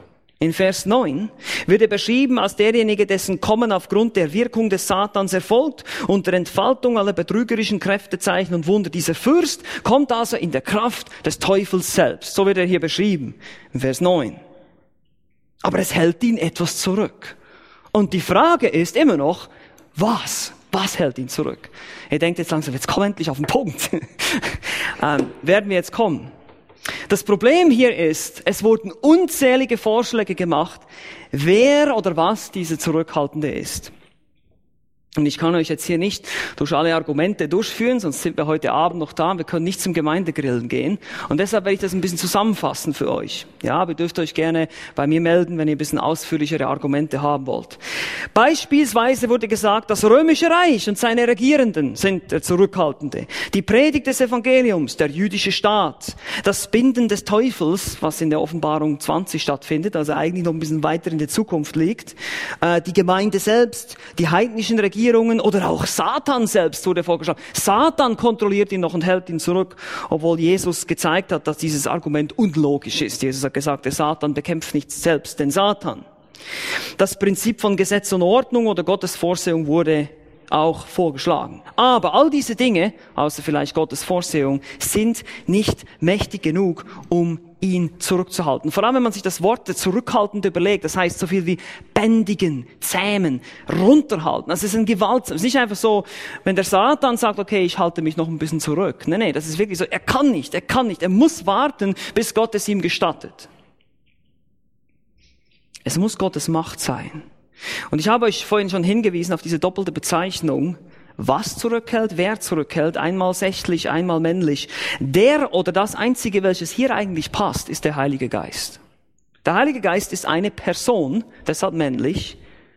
S1: In Vers neun wird er beschrieben als derjenige, dessen Kommen aufgrund der Wirkung des Satans erfolgt, unter Entfaltung aller betrügerischen Kräfte, Zeichen und Wunder. Dieser Fürst kommt also in der Kraft des Teufels selbst. So wird er hier beschrieben, in Vers neun. Aber es hält ihn etwas zurück. Und die Frage ist immer noch, was? Was hält ihn zurück? Ihr denkt jetzt langsam, jetzt komm endlich auf den Punkt. ähm, werden wir jetzt kommen. Das Problem hier ist, es wurden unzählige Vorschläge gemacht, wer oder was diese Zurückhaltende ist. Und ich kann euch jetzt hier nicht durch alle Argumente durchführen, sonst sind wir heute Abend noch da. Wir können nicht zum Gemeindegrillen gehen. Und deshalb werde ich das ein bisschen zusammenfassen für euch. Ja, aber ihr dürft euch gerne bei mir melden, wenn ihr ein bisschen ausführlichere Argumente haben wollt. Beispielsweise wurde gesagt, das Römische Reich und seine Regierenden sind der Zurückhaltende. Die Predigt des Evangeliums, der jüdische Staat, das Binden des Teufels, was in der Offenbarung zwanzig stattfindet, also eigentlich noch ein bisschen weiter in der Zukunft liegt, die Gemeinde selbst, die heidnischen Regierungen, oder auch Satan selbst wurde vorgeschlagen. Satan kontrolliert ihn noch und hält ihn zurück, obwohl Jesus gezeigt hat, dass dieses Argument unlogisch ist. Jesus hat gesagt, der Satan bekämpft nicht selbst den Satan. Das Prinzip von Gesetz und Ordnung oder Gottes Vorsehung wurde auch vorgeschlagen. Aber all diese Dinge, außer vielleicht Gottes Vorsehung, sind nicht mächtig genug, um ihn zurückzuhalten. Vor allem, wenn man sich das Wort zurückhaltend überlegt, das heißt so viel wie bändigen, zähmen, runterhalten. Das ist ein Gewalt. Es ist nicht einfach so, wenn der Satan sagt, okay, ich halte mich noch ein bisschen zurück. Nein, nein, das ist wirklich so, er kann nicht, er kann nicht. Er muss warten, bis Gott es ihm gestattet. Es muss Gottes Macht sein. Und ich habe euch vorhin schon hingewiesen auf diese doppelte Bezeichnung. Was zurückhält, wer zurückhält, einmal sächlich, einmal männlich. Der oder das Einzige, welches hier eigentlich passt, ist der Heilige Geist. Der Heilige Geist ist eine Person, deshalb männlich.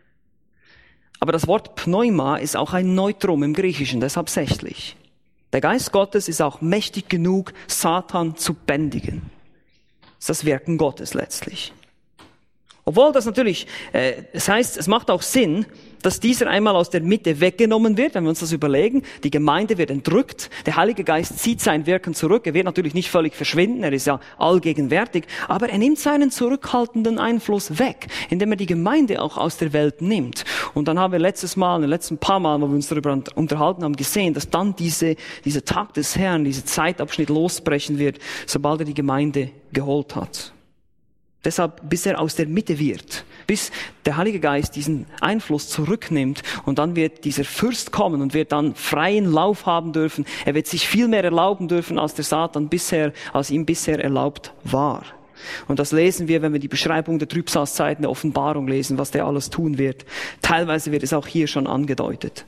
S1: Aber das Wort Pneuma ist auch ein Neutrum im Griechischen, deshalb sächlich. Der Geist Gottes ist auch mächtig genug, Satan zu bändigen. Das ist das Wirken Gottes letztlich. Obwohl das natürlich, äh, es heißt, es macht auch Sinn, dass dieser einmal aus der Mitte weggenommen wird, wenn wir uns das überlegen. Die Gemeinde wird entrückt, der Heilige Geist zieht sein Wirken zurück. Er wird natürlich nicht völlig verschwinden, er ist ja allgegenwärtig, aber er nimmt seinen zurückhaltenden Einfluss weg, indem er die Gemeinde auch aus der Welt nimmt. Und dann haben wir letztes Mal, in den letzten paar Mal, wo wir uns darüber unterhalten haben, gesehen, dass dann diese, dieser Tag des Herrn, dieser Zeitabschnitt losbrechen wird, sobald er die Gemeinde geholt hat. Deshalb, bis er aus der Mitte wird, bis der Heilige Geist diesen Einfluss zurücknimmt und dann wird dieser Fürst kommen und wird dann freien Lauf haben dürfen. Er wird sich viel mehr erlauben dürfen, als der Satan bisher, als ihm bisher erlaubt war. Und das lesen wir, wenn wir die Beschreibung der Trübsalzeiten der Offenbarung lesen, was der alles tun wird. Teilweise wird es auch hier schon angedeutet.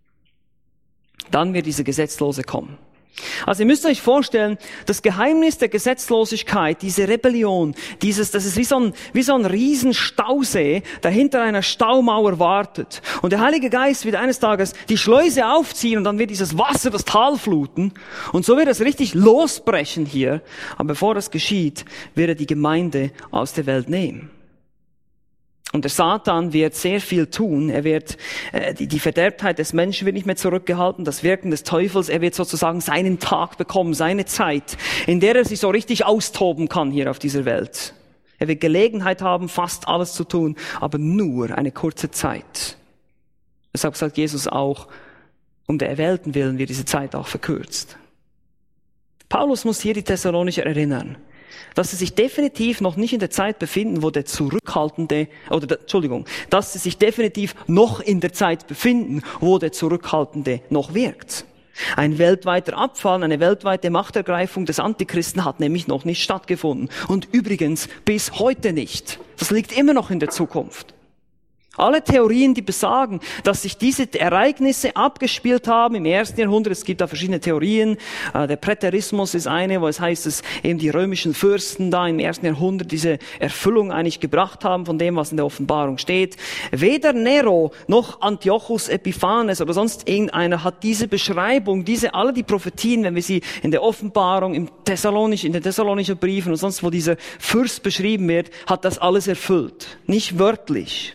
S1: Dann wird dieser Gesetzlose kommen. Also ihr müsst euch vorstellen, das Geheimnis der Gesetzlosigkeit, diese Rebellion, dieses, das ist wie so ein, wie so ein riesen Stausee, der hinter einer Staumauer wartet. Und der Heilige Geist wird eines Tages die Schleuse aufziehen und dann wird dieses Wasser das Tal fluten. Und so wird es richtig losbrechen hier. Aber bevor das geschieht, wird er die Gemeinde aus der Welt nehmen. Und der Satan wird sehr viel tun. Er wird, äh, die, die Verderbtheit des Menschen wird nicht mehr zurückgehalten, das Wirken des Teufels, er wird sozusagen seinen Tag bekommen, seine Zeit, in der er sich so richtig austoben kann hier auf dieser Welt. Er wird Gelegenheit haben, fast alles zu tun, aber nur eine kurze Zeit. Deshalb sagt Jesus auch, um der Erwählten willen wird diese Zeit auch verkürzt. Paulus muss hier die Thessalonicher erinnern, dass sie sich definitiv noch nicht in der Zeit befinden, wo der Zurückhaltende, oder der, Entschuldigung, dass sie sich definitiv noch in der Zeit befinden, wo der Zurückhaltende noch wirkt. Ein weltweiter Abfall, eine weltweite Machtergreifung des Antichristen hat nämlich noch nicht stattgefunden. Und übrigens bis heute nicht. Das liegt immer noch in der Zukunft. Alle Theorien, die besagen, dass sich diese Ereignisse abgespielt haben im ersten Jahrhundert, es gibt da verschiedene Theorien, der Präterismus ist eine, wo es heißt, dass eben die römischen Fürsten da im ersten Jahrhundert diese Erfüllung eigentlich gebracht haben von dem, was in der Offenbarung steht. Weder Nero noch Antiochus Epiphanes oder sonst irgendeiner hat diese Beschreibung, diese, alle die Prophetien, wenn wir sie in der Offenbarung, im Thessalonisch, in den Thessalonischen Briefen und sonst wo dieser Fürst beschrieben wird, hat das alles erfüllt. Nicht wörtlich.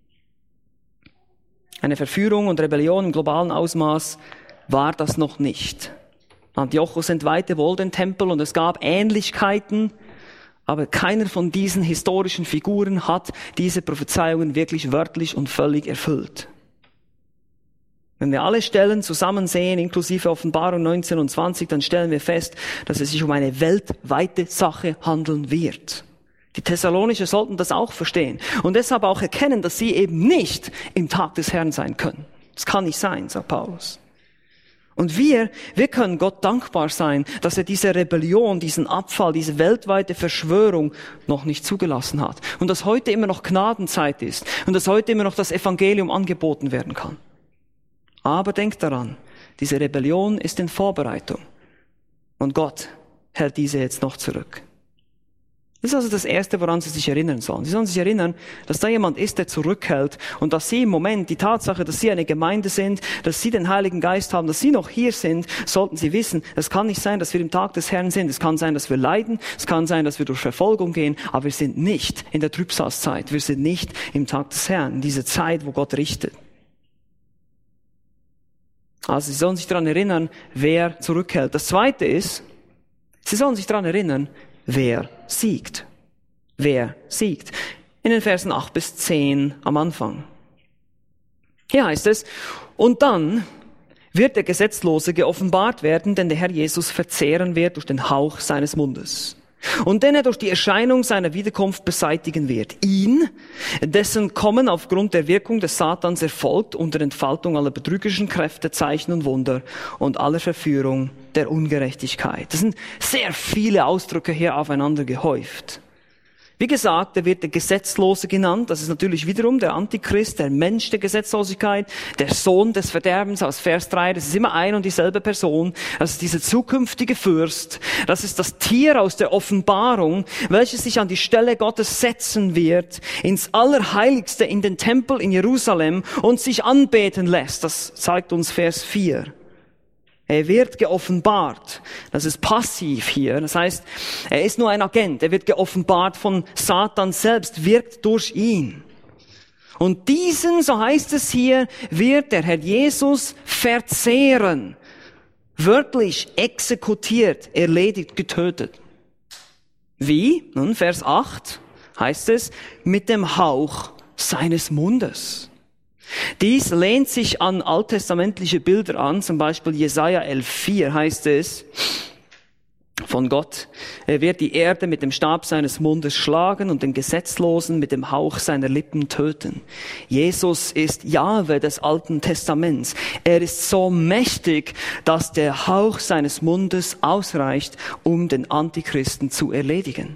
S1: Eine Verführung und Rebellion im globalen Ausmaß war das noch nicht. Antiochus entweihte wohl den Tempel und es gab Ähnlichkeiten, Aber keiner von diesen historischen Figuren hat diese Prophezeiungen wirklich wörtlich und völlig erfüllt. Wenn wir alle Stellen zusammen sehen, inklusive Offenbarung neunzehn und zwanzig, dann stellen wir fest, dass es sich um eine weltweite Sache handeln wird. Die Thessalonicher sollten das auch verstehen und deshalb auch erkennen, dass sie eben nicht im Tag des Herrn sein können. Das kann nicht sein, sagt Paulus. Und wir, wir können Gott dankbar sein, dass er diese Rebellion, diesen Abfall, diese weltweite Verschwörung noch nicht zugelassen hat. Und dass heute immer noch Gnadenzeit ist und dass heute immer noch das Evangelium angeboten werden kann. Aber denkt daran, diese Rebellion ist in Vorbereitung. Und Gott hält diese jetzt noch zurück. Das ist also das Erste, woran Sie sich erinnern sollen. Sie sollen sich erinnern, dass da jemand ist, der zurückhält und dass Sie im Moment die Tatsache, dass Sie eine Gemeinde sind, dass Sie den Heiligen Geist haben, dass Sie noch hier sind, sollten Sie wissen, es kann nicht sein, dass wir im Tag des Herrn sind. Es kann sein, dass wir leiden, es kann sein, dass wir durch Verfolgung gehen, aber wir sind nicht in der Trübsalzeit. Wir sind nicht im Tag des Herrn, in dieser Zeit, wo Gott richtet. Also Sie sollen sich daran erinnern, wer zurückhält. Das Zweite ist, Sie sollen sich daran erinnern, wer siegt. Wer siegt. In den Versen acht bis zehn am Anfang. Hier heißt es, und dann wird der Gesetzlose geoffenbart werden, den der Herr Jesus verzehren wird durch den Hauch seines Mundes. Und den er durch die Erscheinung seiner Wiederkunft beseitigen wird. Ihn, dessen Kommen aufgrund der Wirkung des Satans erfolgt unter Entfaltung aller betrügerischen Kräfte, Zeichen und Wunder und aller Verführung der Ungerechtigkeit. Das sind sehr viele Ausdrücke hier aufeinander gehäuft. Wie gesagt, er wird der Gesetzlose genannt. Das ist natürlich wiederum der Antichrist, der Mensch der Gesetzlosigkeit, der Sohn des Verderbens aus Vers drei. Das ist immer ein und dieselbe Person. Das ist dieser zukünftige Fürst. Das ist das Tier aus der Offenbarung, welches sich an die Stelle Gottes setzen wird, ins Allerheiligste, in den Tempel in Jerusalem und sich anbeten lässt. Das zeigt uns Vers vier. Er wird geoffenbart. Das ist passiv hier. Das heißt, er ist nur ein Agent. Er wird geoffenbart von Satan selbst, wirkt durch ihn. Und diesen, so heißt es hier, wird der Herr Jesus verzehren. Wörtlich exekutiert, erledigt, getötet. Wie? Nun, Vers acht heißt es, mit dem Hauch seines Mundes. Dies lehnt sich an alttestamentliche Bilder an, zum Beispiel Jesaja elf vier heißt es von Gott, er wird die Erde mit dem Stab seines Mundes schlagen und den Gesetzlosen mit dem Hauch seiner Lippen töten. Jesus ist Jahwe des Alten Testaments. Er ist so mächtig, dass der Hauch seines Mundes ausreicht, um den Antichristen zu erledigen.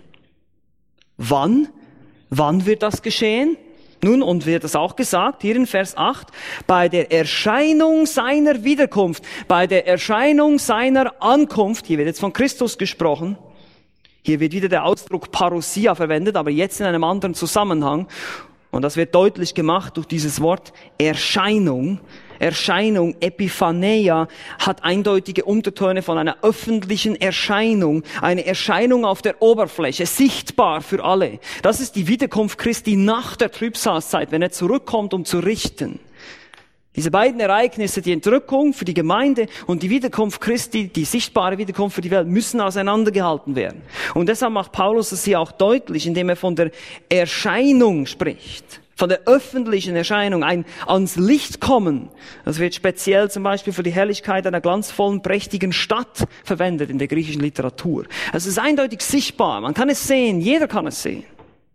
S1: Wann? Wann wird das geschehen? Nun, und wird das auch gesagt, hier in Vers acht, bei der Erscheinung seiner Wiederkunft, bei der Erscheinung seiner Ankunft, hier wird jetzt von Christus gesprochen, hier wird wieder der Ausdruck Parousia verwendet, aber jetzt in einem anderen Zusammenhang, und das wird deutlich gemacht durch dieses Wort Erscheinung. Erscheinung, Epiphaneia, hat eindeutige Untertöne von einer öffentlichen Erscheinung, eine Erscheinung auf der Oberfläche, sichtbar für alle. Das ist die Wiederkunft Christi nach der Trübsalzeit, wenn er zurückkommt, um zu richten. Diese beiden Ereignisse, die Entrückung für die Gemeinde und die Wiederkunft Christi, die sichtbare Wiederkunft für die Welt, müssen auseinandergehalten werden. Und deshalb macht Paulus das hier auch deutlich, indem er von der Erscheinung spricht. Von der öffentlichen Erscheinung, ein ans Licht kommen. Das wird speziell zum Beispiel für die Herrlichkeit einer glanzvollen, prächtigen Stadt verwendet in der griechischen Literatur. Es ist eindeutig sichtbar, man kann es sehen, jeder kann es sehen.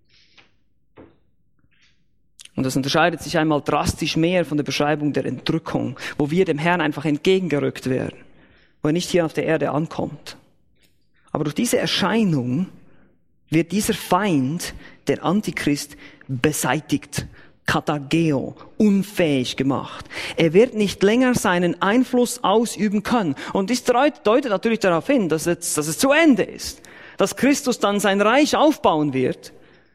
S1: Und das unterscheidet sich einmal drastisch mehr von der Beschreibung der Entrückung, wo wir dem Herrn einfach entgegengerückt werden, wo er nicht hier auf der Erde ankommt. Aber durch diese Erscheinung wird dieser Feind, der Antichrist, beseitigt, katageo, unfähig gemacht. Er wird nicht länger seinen Einfluss ausüben können. Und dies deutet natürlich darauf hin, dass es, dass es zu Ende ist. Dass Christus dann sein Reich aufbauen wird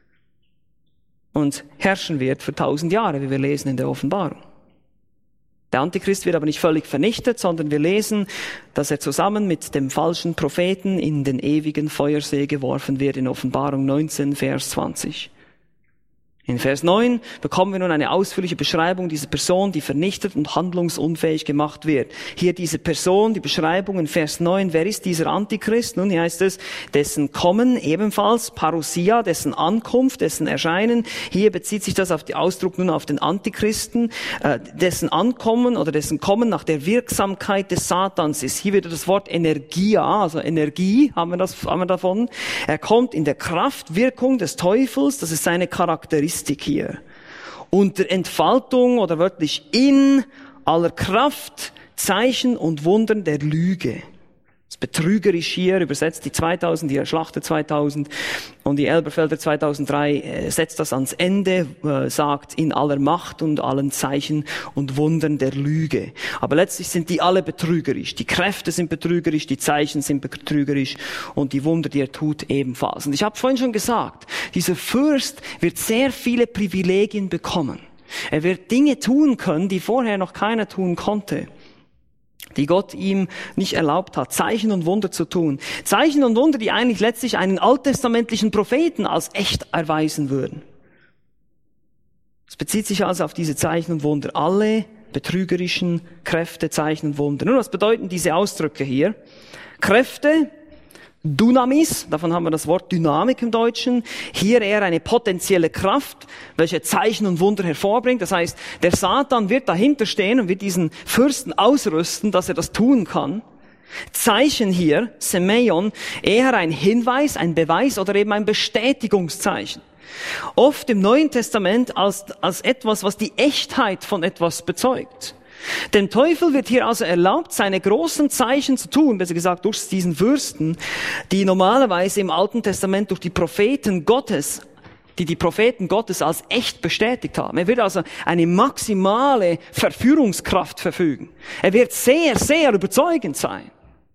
S1: und herrschen wird für tausend Jahre, wie wir lesen in der Offenbarung. Der Antichrist wird aber nicht völlig vernichtet, sondern wir lesen, dass er zusammen mit dem falschen Propheten in den ewigen Feuersee geworfen wird in Offenbarung neunzehn, Vers zwanzig. In Vers neun bekommen wir nun eine ausführliche Beschreibung dieser Person, die vernichtet und handlungsunfähig gemacht wird. Hier diese Person, die Beschreibung in Vers neun. Wer ist dieser Antichrist? Nun, hier heißt es, dessen Kommen ebenfalls, Parousia, dessen Ankunft, dessen Erscheinen. Hier bezieht sich das auf den Ausdruck nun auf den Antichristen, äh, dessen Ankommen oder dessen Kommen nach der Wirksamkeit des Satans ist. Hier wieder das Wort Energia, also Energie haben wir, das, haben wir davon. Er kommt in der Kraftwirkung des Teufels, das ist seine Charakteristik hier. Unter Entfaltung oder wörtlich in aller Kraft, Zeichen und Wundern der Lüge. Das ist betrügerisch hier, übersetzt die zweitausend, die Schlachter zweitausend und die Elberfelder zweitausenddrei äh, setzt das ans Ende, äh, sagt in aller Macht und allen Zeichen und Wundern der Lüge. Aber letztlich sind die alle betrügerisch. Die Kräfte sind betrügerisch, die Zeichen sind betrügerisch und die Wunder, die er tut, ebenfalls. Und ich habe vorhin schon gesagt, dieser Fürst wird sehr viele Privilegien bekommen. Er wird Dinge tun können, die vorher noch keiner tun konnte, die Gott ihm nicht erlaubt hat, Zeichen und Wunder zu tun. Zeichen und Wunder, die eigentlich letztlich einen alttestamentlichen Propheten als echt erweisen würden. Es bezieht sich also auf diese Zeichen und Wunder. Alle betrügerischen Kräfte, Zeichen und Wunder. Nun, was bedeuten diese Ausdrücke hier? Kräfte, Dynamis, davon haben wir das Wort Dynamik im Deutschen. Hier eher eine potenzielle Kraft, welche Zeichen und Wunder hervorbringt. Das heißt, der Satan wird dahinter stehen und wird diesen Fürsten ausrüsten, dass er das tun kann. Zeichen hier, Semeion, eher ein Hinweis, ein Beweis oder eben ein Bestätigungszeichen. Oft im Neuen Testament als, als etwas, was die Echtheit von etwas bezeugt. Dem Teufel wird hier also erlaubt, seine großen Zeichen zu tun, besser gesagt durch diesen Fürsten, die normalerweise im Alten Testament durch die Propheten Gottes, die die Propheten Gottes als echt bestätigt haben. Er wird also eine maximale Verführungskraft verfügen. Er wird sehr, sehr überzeugend sein.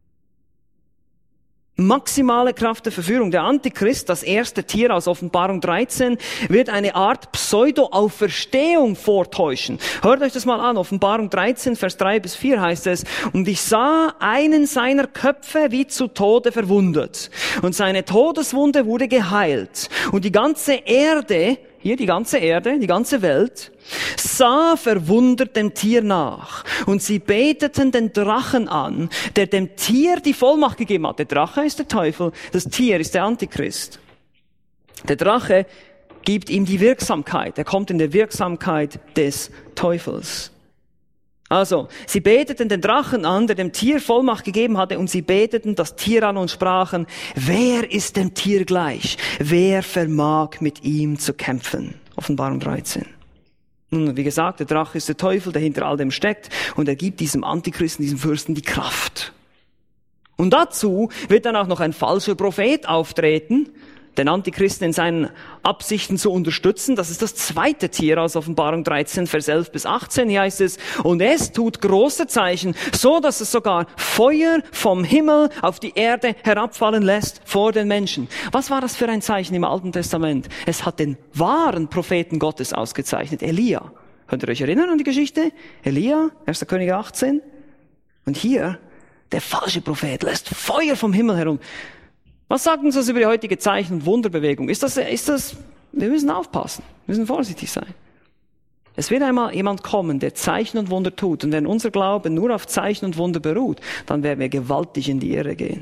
S1: Maximale Kraft der Verführung. Der Antichrist, das erste Tier aus Offenbarung dreizehn, wird eine Art Pseudo-Auferstehung vortäuschen. Hört euch das mal an. Offenbarung dreizehn, Vers drei bis vier heißt es, und ich sah einen seiner Köpfe wie zu Tode verwundet. Und seine Todeswunde wurde geheilt. Und die ganze Erde, hier die ganze Erde, die ganze Welt, sah verwundert dem Tier nach. Und sie beteten den Drachen an, der dem Tier die Vollmacht gegeben hat. Der Drache ist der Teufel, das Tier ist der Antichrist. Der Drache gibt ihm die Wirksamkeit. Er kommt in der Wirksamkeit des Teufels. Also, sie beteten den Drachen an, der dem Tier Vollmacht gegeben hatte, und sie beteten das Tier an und sprachen, wer ist dem Tier gleich? Wer vermag mit ihm zu kämpfen? Offenbarung dreizehn. Nun, wie gesagt, der Drache ist der Teufel, der hinter all dem steckt, und er gibt diesem Antichristen, diesem Fürsten die Kraft. Und dazu wird dann auch noch ein falscher Prophet auftreten, den Antichristen in seinen Absichten zu unterstützen. Das ist das zweite Tier aus Offenbarung dreizehn, Vers elf bis achtzehn. Hier heißt es, und es tut große Zeichen, so dass es sogar Feuer vom Himmel auf die Erde herabfallen lässt vor den Menschen. Was war das für ein Zeichen im Alten Testament? Es hat den wahren Propheten Gottes ausgezeichnet, Elia. Könnt ihr euch erinnern an die Geschichte? Elia, erster Könige achtzehn. Und hier, der falsche Prophet lässt Feuer vom Himmel herum. Was sagt uns das über die heutige Zeichen- und Wunderbewegung? Ist das, ist das, wir müssen aufpassen. Wir müssen vorsichtig sein. Es wird einmal jemand kommen, der Zeichen und Wunder tut. Und wenn unser Glaube nur auf Zeichen und Wunder beruht, dann werden wir gewaltig in die Irre gehen.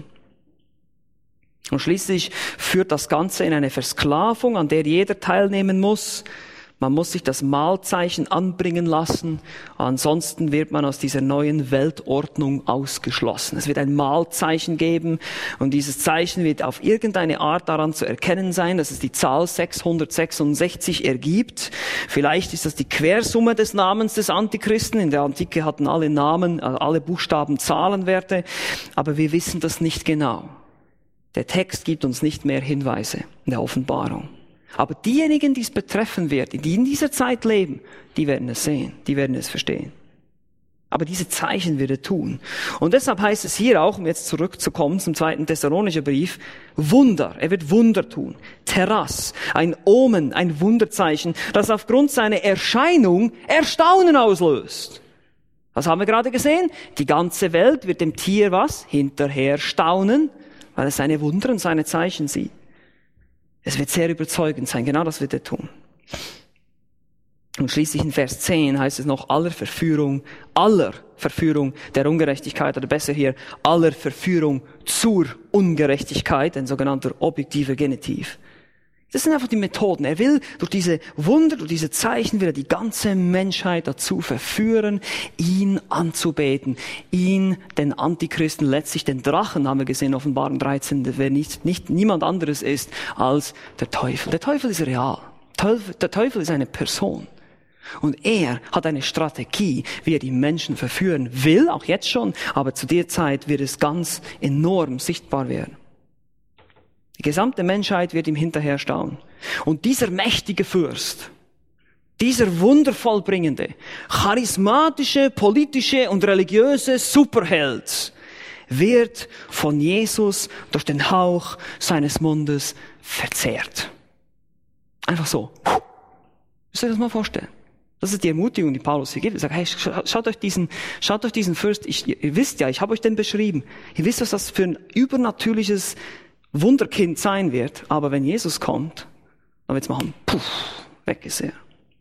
S1: Und schließlich führt das Ganze in eine Versklavung, an der jeder teilnehmen muss. Man muss sich das Mahlzeichen anbringen lassen, ansonsten wird man aus dieser neuen Weltordnung ausgeschlossen. Es wird ein Mahlzeichen geben und dieses Zeichen wird auf irgendeine Art daran zu erkennen sein, dass es die Zahl sechshundertsechsundsechzig ergibt. Vielleicht ist das die Quersumme des Namens des Antichristen. In der Antike hatten alle Namen, alle Buchstaben Zahlenwerte, aber wir wissen das nicht genau. Der Text gibt uns nicht mehr Hinweise in der Offenbarung. Aber diejenigen, die es betreffen wird, die in dieser Zeit leben, die werden es sehen, die werden es verstehen. Aber diese Zeichen wird er tun. Und deshalb heißt es hier auch, um jetzt zurückzukommen zum zweiten Thessalonicher Brief, Wunder. Er wird Wunder tun. Terras, ein Omen, ein Wunderzeichen, das aufgrund seiner Erscheinung Erstaunen auslöst. Was haben wir gerade gesehen? Die ganze Welt wird dem Tier was? Hinterher staunen, weil es seine Wunder und seine Zeichen sieht. Es wird sehr überzeugend sein, genau das wird er tun. Und schließlich in Vers zehn heißt es noch, aller Verführung, aller Verführung der Ungerechtigkeit, oder besser hier, aller Verführung zur Ungerechtigkeit, ein sogenannter objektiver Genitiv. Das sind einfach die Methoden. Er will durch diese Wunder, durch diese Zeichen, will er die ganze Menschheit dazu verführen, ihn anzubeten. Ihn, den Antichristen, letztlich den Drachen, haben wir gesehen, Offenbarung dreizehn, der nicht, nicht niemand anderes ist als der Teufel. Der Teufel ist real. Der Teufel ist eine Person. Und er hat eine Strategie, wie er die Menschen verführen will, auch jetzt schon, aber zu der Zeit wird es ganz enorm sichtbar werden. Die gesamte Menschheit wird ihm hinterher staunen. Und dieser mächtige Fürst, dieser wundervollbringende, charismatische, politische und religiöse Superheld wird von Jesus durch den Hauch seines Mundes verzehrt. Einfach so. Müsst ihr euch das mal vorstellen? Das ist die Ermutigung, die Paulus hier gibt. Er sagt, hey, schaut euch diesen, schaut euch diesen Fürst, ich, ihr wisst ja, ich habe euch den beschrieben. Ihr wisst, was das für ein übernatürliches Wunderkind sein wird. Aber wenn Jesus kommt, dann wird's machen, puff, weg ist er.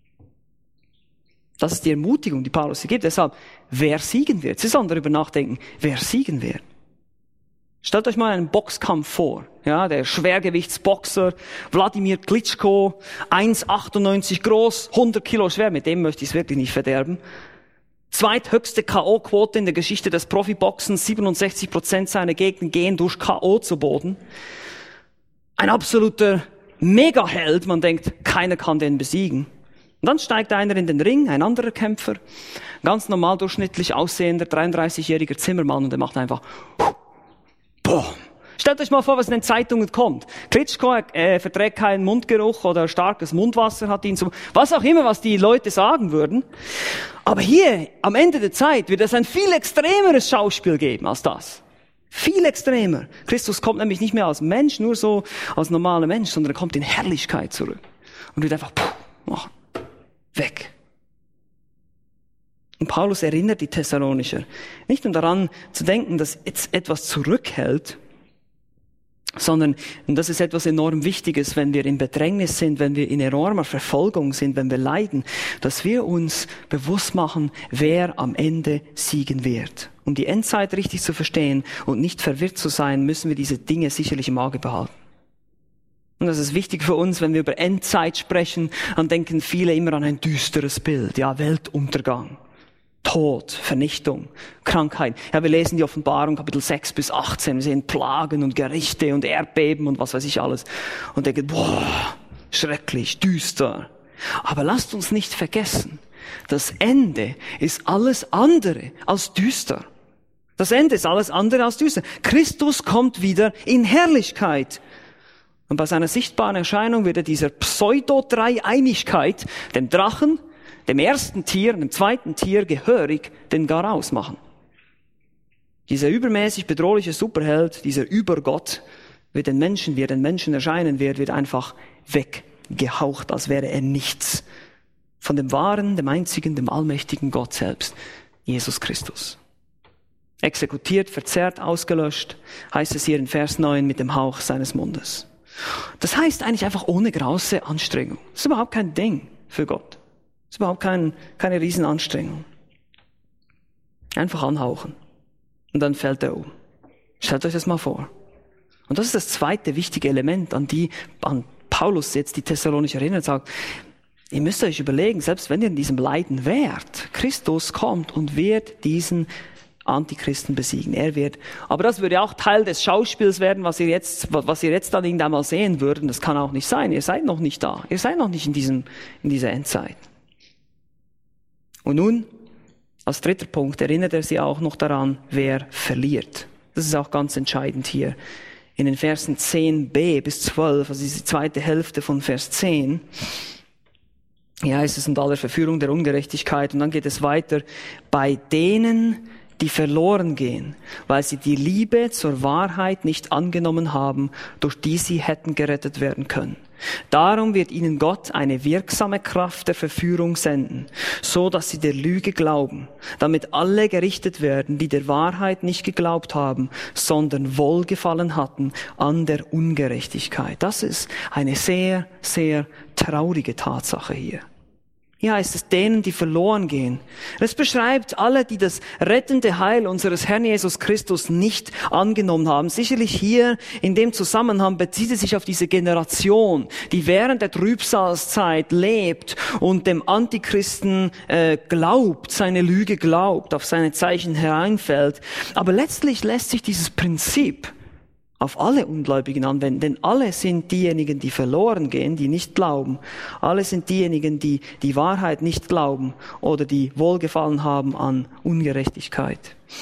S1: Das ist die Ermutigung, die Paulus hier gibt. Deshalb, wer siegen wird. Sie sollen darüber nachdenken, wer siegen wird. Stellt euch mal einen Boxkampf vor. Ja, der Schwergewichtsboxer Wladimir Klitschko, eins Komma achtundneunzig groß, hundert Kilo schwer. Mit dem möchte ich es wirklich nicht verderben. Zweithöchste K O-Quote in der Geschichte des Profiboxens. siebenundsechzig Prozent seiner Gegner gehen durch K O zu Boden. Ein absoluter Megaheld. Man denkt, keiner kann den besiegen. Und dann steigt einer in den Ring, ein anderer Kämpfer. Ganz normal durchschnittlich aussehender, dreiunddreißigjähriger Zimmermann. Und der macht einfach... Boom. Stellt euch mal vor, was in den Zeitungen kommt. Klitschko äh, verträgt keinen Mundgeruch oder starkes Mundwasser hat ihn zum... Was auch immer, was die Leute sagen würden. Aber hier, am Ende der Zeit, wird es ein viel extremeres Schauspiel geben als das. Viel extremer. Christus kommt nämlich nicht mehr als Mensch, nur so als normaler Mensch, sondern er kommt in Herrlichkeit zurück. Und wird einfach puh, machen. Weg. Und Paulus erinnert die Thessalonicher nicht nur daran zu denken, dass jetzt etwas zurückhält, sondern, und das ist etwas enorm Wichtiges, wenn wir in Bedrängnis sind, wenn wir in enormer Verfolgung sind, wenn wir leiden, dass wir uns bewusst machen, wer am Ende siegen wird. Um die Endzeit richtig zu verstehen und nicht verwirrt zu sein, müssen wir diese Dinge sicherlich im Auge behalten. Und das ist wichtig für uns, wenn wir über Endzeit sprechen, dann denken viele immer an ein düsteres Bild, ja, Weltuntergang. Tod, Vernichtung, Krankheit. Ja, wir lesen die Offenbarung, Kapitel sechs bis achtzehn. Wir sehen Plagen und Gerichte und Erdbeben und was weiß ich alles. Und denken, boah, schrecklich, düster. Aber lasst uns nicht vergessen, das Ende ist alles andere als düster. Das Ende ist alles andere als düster. Christus kommt wieder in Herrlichkeit. Und bei seiner sichtbaren Erscheinung wird er dieser Pseudo-Dreieinigkeit, dem Drachen, dem ersten Tier und dem zweiten Tier gehörig den Garaus machen. Dieser übermäßig bedrohliche Superheld, dieser Übergott, wird den Menschen, wie er den Menschen erscheinen wird, wird einfach weggehaucht, als wäre er nichts. Von dem wahren, dem einzigen, dem allmächtigen Gott selbst, Jesus Christus. Exekutiert, verzerrt, ausgelöscht, heißt es hier in Vers neun, mit dem Hauch seines Mundes. Das heißt eigentlich einfach ohne große Anstrengung. Das ist überhaupt kein Ding für Gott. Das ist überhaupt kein, keine Riesenanstrengung. Einfach anhauchen. Und dann fällt er um. Stellt euch das mal vor. Und das ist das zweite wichtige Element, an die an Paulus jetzt die Thessalonicher erinnert, sagt, ihr müsst euch überlegen, selbst wenn ihr in diesem Leiden wärt, Christus kommt und wird diesen Antichristen besiegen. Er wird, aber das würde auch Teil des Schauspiels werden, was ihr jetzt, was ihr jetzt dann irgendwann mal sehen würdet. Das kann auch nicht sein. Ihr seid noch nicht da. Ihr seid noch nicht in diesem, in dieser Endzeit. Und nun, als dritter Punkt, erinnert er sie auch noch daran, wer verliert. Das ist auch ganz entscheidend hier. In den Versen zehn b bis zwölf, also diese zweite Hälfte von Vers zehn, hier heißt es, und aller Verführung der Ungerechtigkeit. Und dann geht es weiter, bei denen, die verloren gehen, weil sie die Liebe zur Wahrheit nicht angenommen haben, durch die sie hätten gerettet werden können. Darum wird ihnen Gott eine wirksame Kraft der Verführung senden, so dass sie der Lüge glauben, damit alle gerichtet werden, die der Wahrheit nicht geglaubt haben, sondern Wohlgefallen hatten an der Ungerechtigkeit. Das ist eine sehr, sehr traurige Tatsache hier. Hier heißt es, denen, die verloren gehen. Es beschreibt alle, die das rettende Heil unseres Herrn Jesus Christus nicht angenommen haben. Sicherlich hier in dem Zusammenhang bezieht es sich auf diese Generation, die während der Trübsalzeit lebt und dem Antichristen äh, glaubt, seine Lüge glaubt, auf seine Zeichen hereinfällt. Aber letztlich lässt sich dieses Prinzip auf alle Ungläubigen anwenden, denn alle sind diejenigen, die verloren gehen, die nicht glauben. Alle sind diejenigen, die die Wahrheit nicht glauben oder die Wohlgefallen haben an Ungerechtigkeit.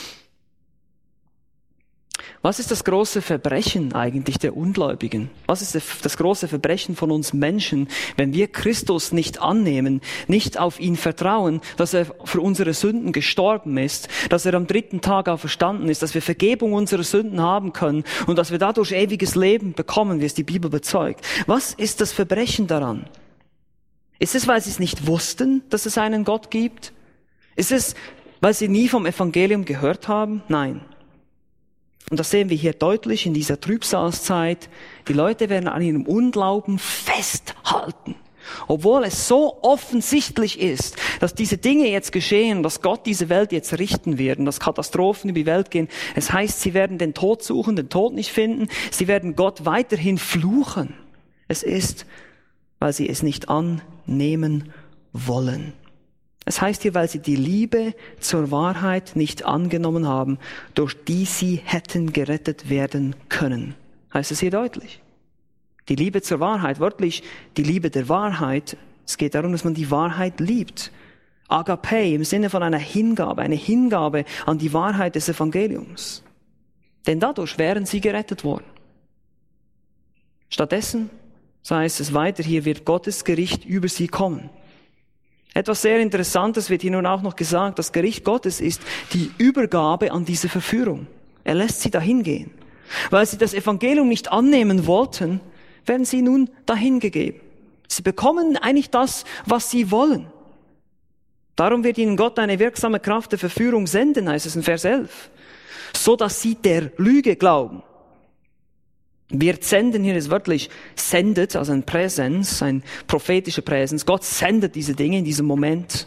S1: Was ist das große Verbrechen eigentlich der Ungläubigen? Was ist das große Verbrechen von uns Menschen, wenn wir Christus nicht annehmen, nicht auf ihn vertrauen, dass er für unsere Sünden gestorben ist, dass er am dritten Tag auferstanden ist, dass wir Vergebung unserer Sünden haben können und dass wir dadurch ewiges Leben bekommen, wie es die Bibel bezeugt? Was ist das Verbrechen daran? Ist es, weil sie es nicht wussten, dass es einen Gott gibt? Ist es, weil sie nie vom Evangelium gehört haben? Nein. Und das sehen wir hier deutlich in dieser Trübsalzeit. Die Leute werden an ihrem Unglauben festhalten. Obwohl es so offensichtlich ist, dass diese Dinge jetzt geschehen, dass Gott diese Welt jetzt richten wird und dass Katastrophen über die Welt gehen. Es heißt, sie werden den Tod suchen, den Tod nicht finden. Sie werden Gott weiterhin fluchen. Es ist, weil sie es nicht annehmen wollen. Es heißt hier, weil sie die Liebe zur Wahrheit nicht angenommen haben, durch die sie hätten gerettet werden können. Heißt es hier deutlich. Die Liebe zur Wahrheit, wörtlich die Liebe der Wahrheit. Es geht darum, dass man die Wahrheit liebt. Agape im Sinne von einer Hingabe, eine Hingabe an die Wahrheit des Evangeliums. Denn dadurch wären sie gerettet worden. Stattdessen, so heißt es weiter, hier wird Gottes Gericht über sie kommen. Etwas sehr Interessantes wird hier nun auch noch gesagt. Das Gericht Gottes ist die Übergabe an diese Verführung. Er lässt sie dahin gehen. Weil sie das Evangelium nicht annehmen wollten, werden sie nun dahin gegeben. Sie bekommen eigentlich das, was sie wollen. Darum wird ihnen Gott eine wirksame Kraft der Verführung senden, heißt es in Vers elf. So dass sie der Lüge glauben. Wird senden, hier ist wörtlich sendet, also ein Präsens, ein prophetischer Präsens. Gott sendet diese Dinge in diesem Moment.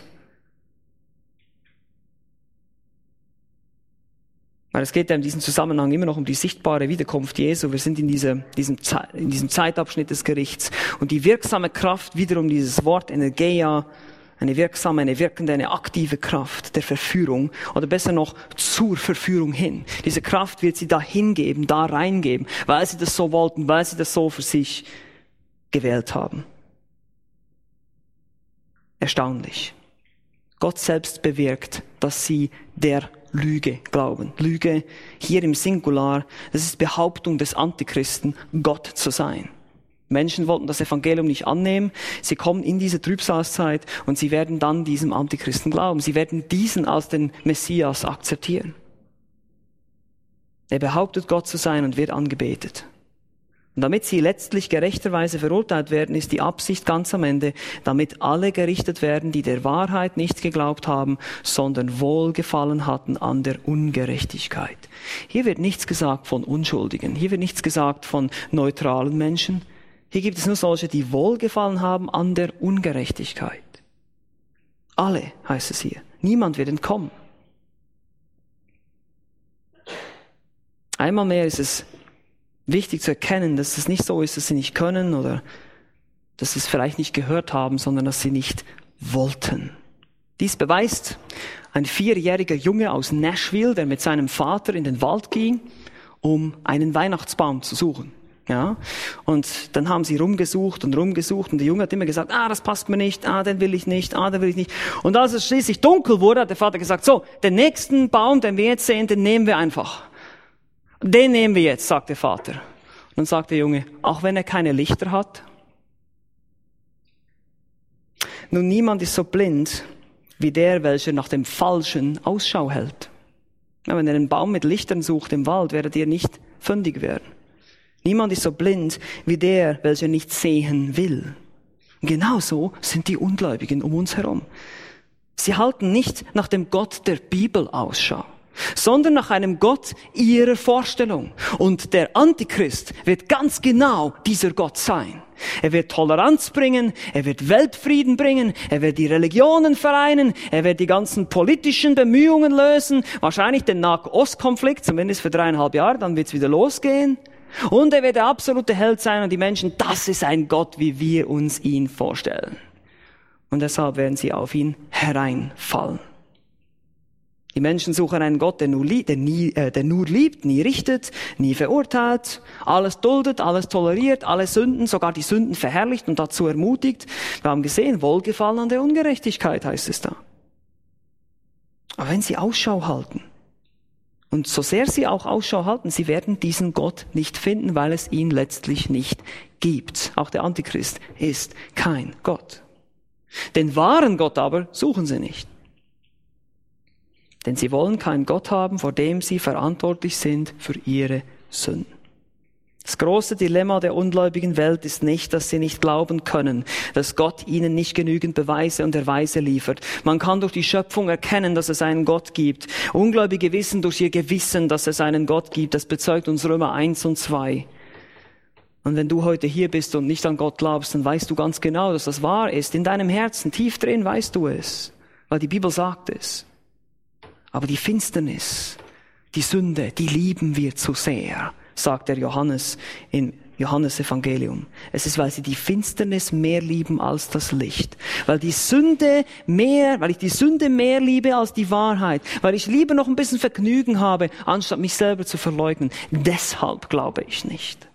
S1: Weil es geht ja in diesem Zusammenhang immer noch um die sichtbare Wiederkunft Jesu. Wir sind in, dieser, diesem, Ze- in diesem Zeitabschnitt des Gerichts. Und die wirksame Kraft, wiederum dieses Wort Energeia, eine wirksame, eine wirkende, eine aktive Kraft der Verführung oder besser noch zur Verführung hin. Diese Kraft wird sie da hingeben, da reingeben, weil sie das so wollten, weil sie das so für sich gewählt haben. Erstaunlich. Gott selbst bewirkt, dass sie der Lüge glauben. Lüge hier im Singular, das ist Behauptung des Antichristen, Gott zu sein. Menschen wollten das Evangelium nicht annehmen. Sie kommen in diese Trübsalzeit und sie werden dann diesem Antichristen glauben. Sie werden diesen als den Messias akzeptieren. Er behauptet, Gott zu sein und wird angebetet. Und damit sie letztlich gerechterweise verurteilt werden, ist die Absicht ganz am Ende, damit alle gerichtet werden, die der Wahrheit nicht geglaubt haben, sondern Wohlgefallen hatten an der Ungerechtigkeit. Hier wird nichts gesagt von Unschuldigen. Hier wird nichts gesagt von neutralen Menschen. Hier gibt es nur solche, die Wohlgefallen haben an der Ungerechtigkeit. Alle, heißt es hier. Niemand wird entkommen. Einmal mehr ist es wichtig zu erkennen, dass es nicht so ist, dass sie nicht können oder dass sie es vielleicht nicht gehört haben, sondern dass sie nicht wollten. Dies beweist ein vierjähriger Junge aus Nashville, der mit seinem Vater in den Wald ging, um einen Weihnachtsbaum zu suchen. Ja, und dann haben sie rumgesucht und rumgesucht und der Junge hat immer gesagt, ah, das passt mir nicht, ah, den will ich nicht, ah, den will ich nicht. Und als es schließlich dunkel wurde, hat der Vater gesagt, so, den nächsten Baum, den wir jetzt sehen, den nehmen wir einfach. Den nehmen wir jetzt, sagt der Vater. Und dann sagt der Junge, auch wenn er keine Lichter hat. Nun, niemand ist so blind wie der, welcher nach dem Falschen Ausschau hält. Ja, wenn er einen Baum mit Lichtern sucht im Wald, werdet ihr nicht fündig werden. Niemand ist so blind wie der, welcher nicht sehen will. Und genauso sind die Ungläubigen um uns herum. Sie halten nicht nach dem Gott der Bibel Ausschau. sondern nach einem Gott ihrer Vorstellung. Und der Antichrist wird ganz genau dieser Gott sein. Er wird Toleranz bringen, er wird Weltfrieden bringen, er wird die Religionen vereinen, er wird die ganzen politischen Bemühungen lösen, wahrscheinlich den Nahost-Konflikt, zumindest für dreieinhalb Jahre, dann wird es wieder losgehen. Und er wird der absolute Held sein und die Menschen, das ist ein Gott, wie wir uns ihn vorstellen. Und deshalb werden sie auf ihn hereinfallen. Die Menschen suchen einen Gott, der nur, liebt, der, nie, äh, der nur liebt, nie richtet, nie verurteilt, alles duldet, alles toleriert, alle Sünden, sogar die Sünden verherrlicht und dazu ermutigt. Wir haben gesehen, Wohlgefallen an der Ungerechtigkeit heißt es da. Aber wenn sie Ausschau halten, und so sehr sie auch Ausschau halten, sie werden diesen Gott nicht finden, weil es ihn letztlich nicht gibt. Auch der Antichrist ist kein Gott. Den wahren Gott aber suchen sie nicht. Denn sie wollen keinen Gott haben, vor dem sie verantwortlich sind für ihre Sünden. Das große Dilemma der ungläubigen Welt ist nicht, dass sie nicht glauben können, dass Gott ihnen nicht genügend Beweise und Erweise liefert. Man kann durch die Schöpfung erkennen, dass es einen Gott gibt. Ungläubige wissen durch ihr Gewissen, dass es einen Gott gibt. Das bezeugt uns Römer eins und zwei. Und wenn du heute hier bist und nicht an Gott glaubst, dann weißt du ganz genau, dass das wahr ist. In deinem Herzen, tief drin weißt du es, weil die Bibel sagt es. Aber die Finsternis, die Sünde, die lieben wir zu sehr, sagt der Johannes im Johannesevangelium. Es ist, weil sie die Finsternis mehr lieben als das Licht. Weil die Sünde mehr, weil ich die Sünde mehr liebe als die Wahrheit. Weil ich lieber noch ein bisschen Vergnügen habe, anstatt mich selber zu verleugnen. Deshalb glaube ich nicht.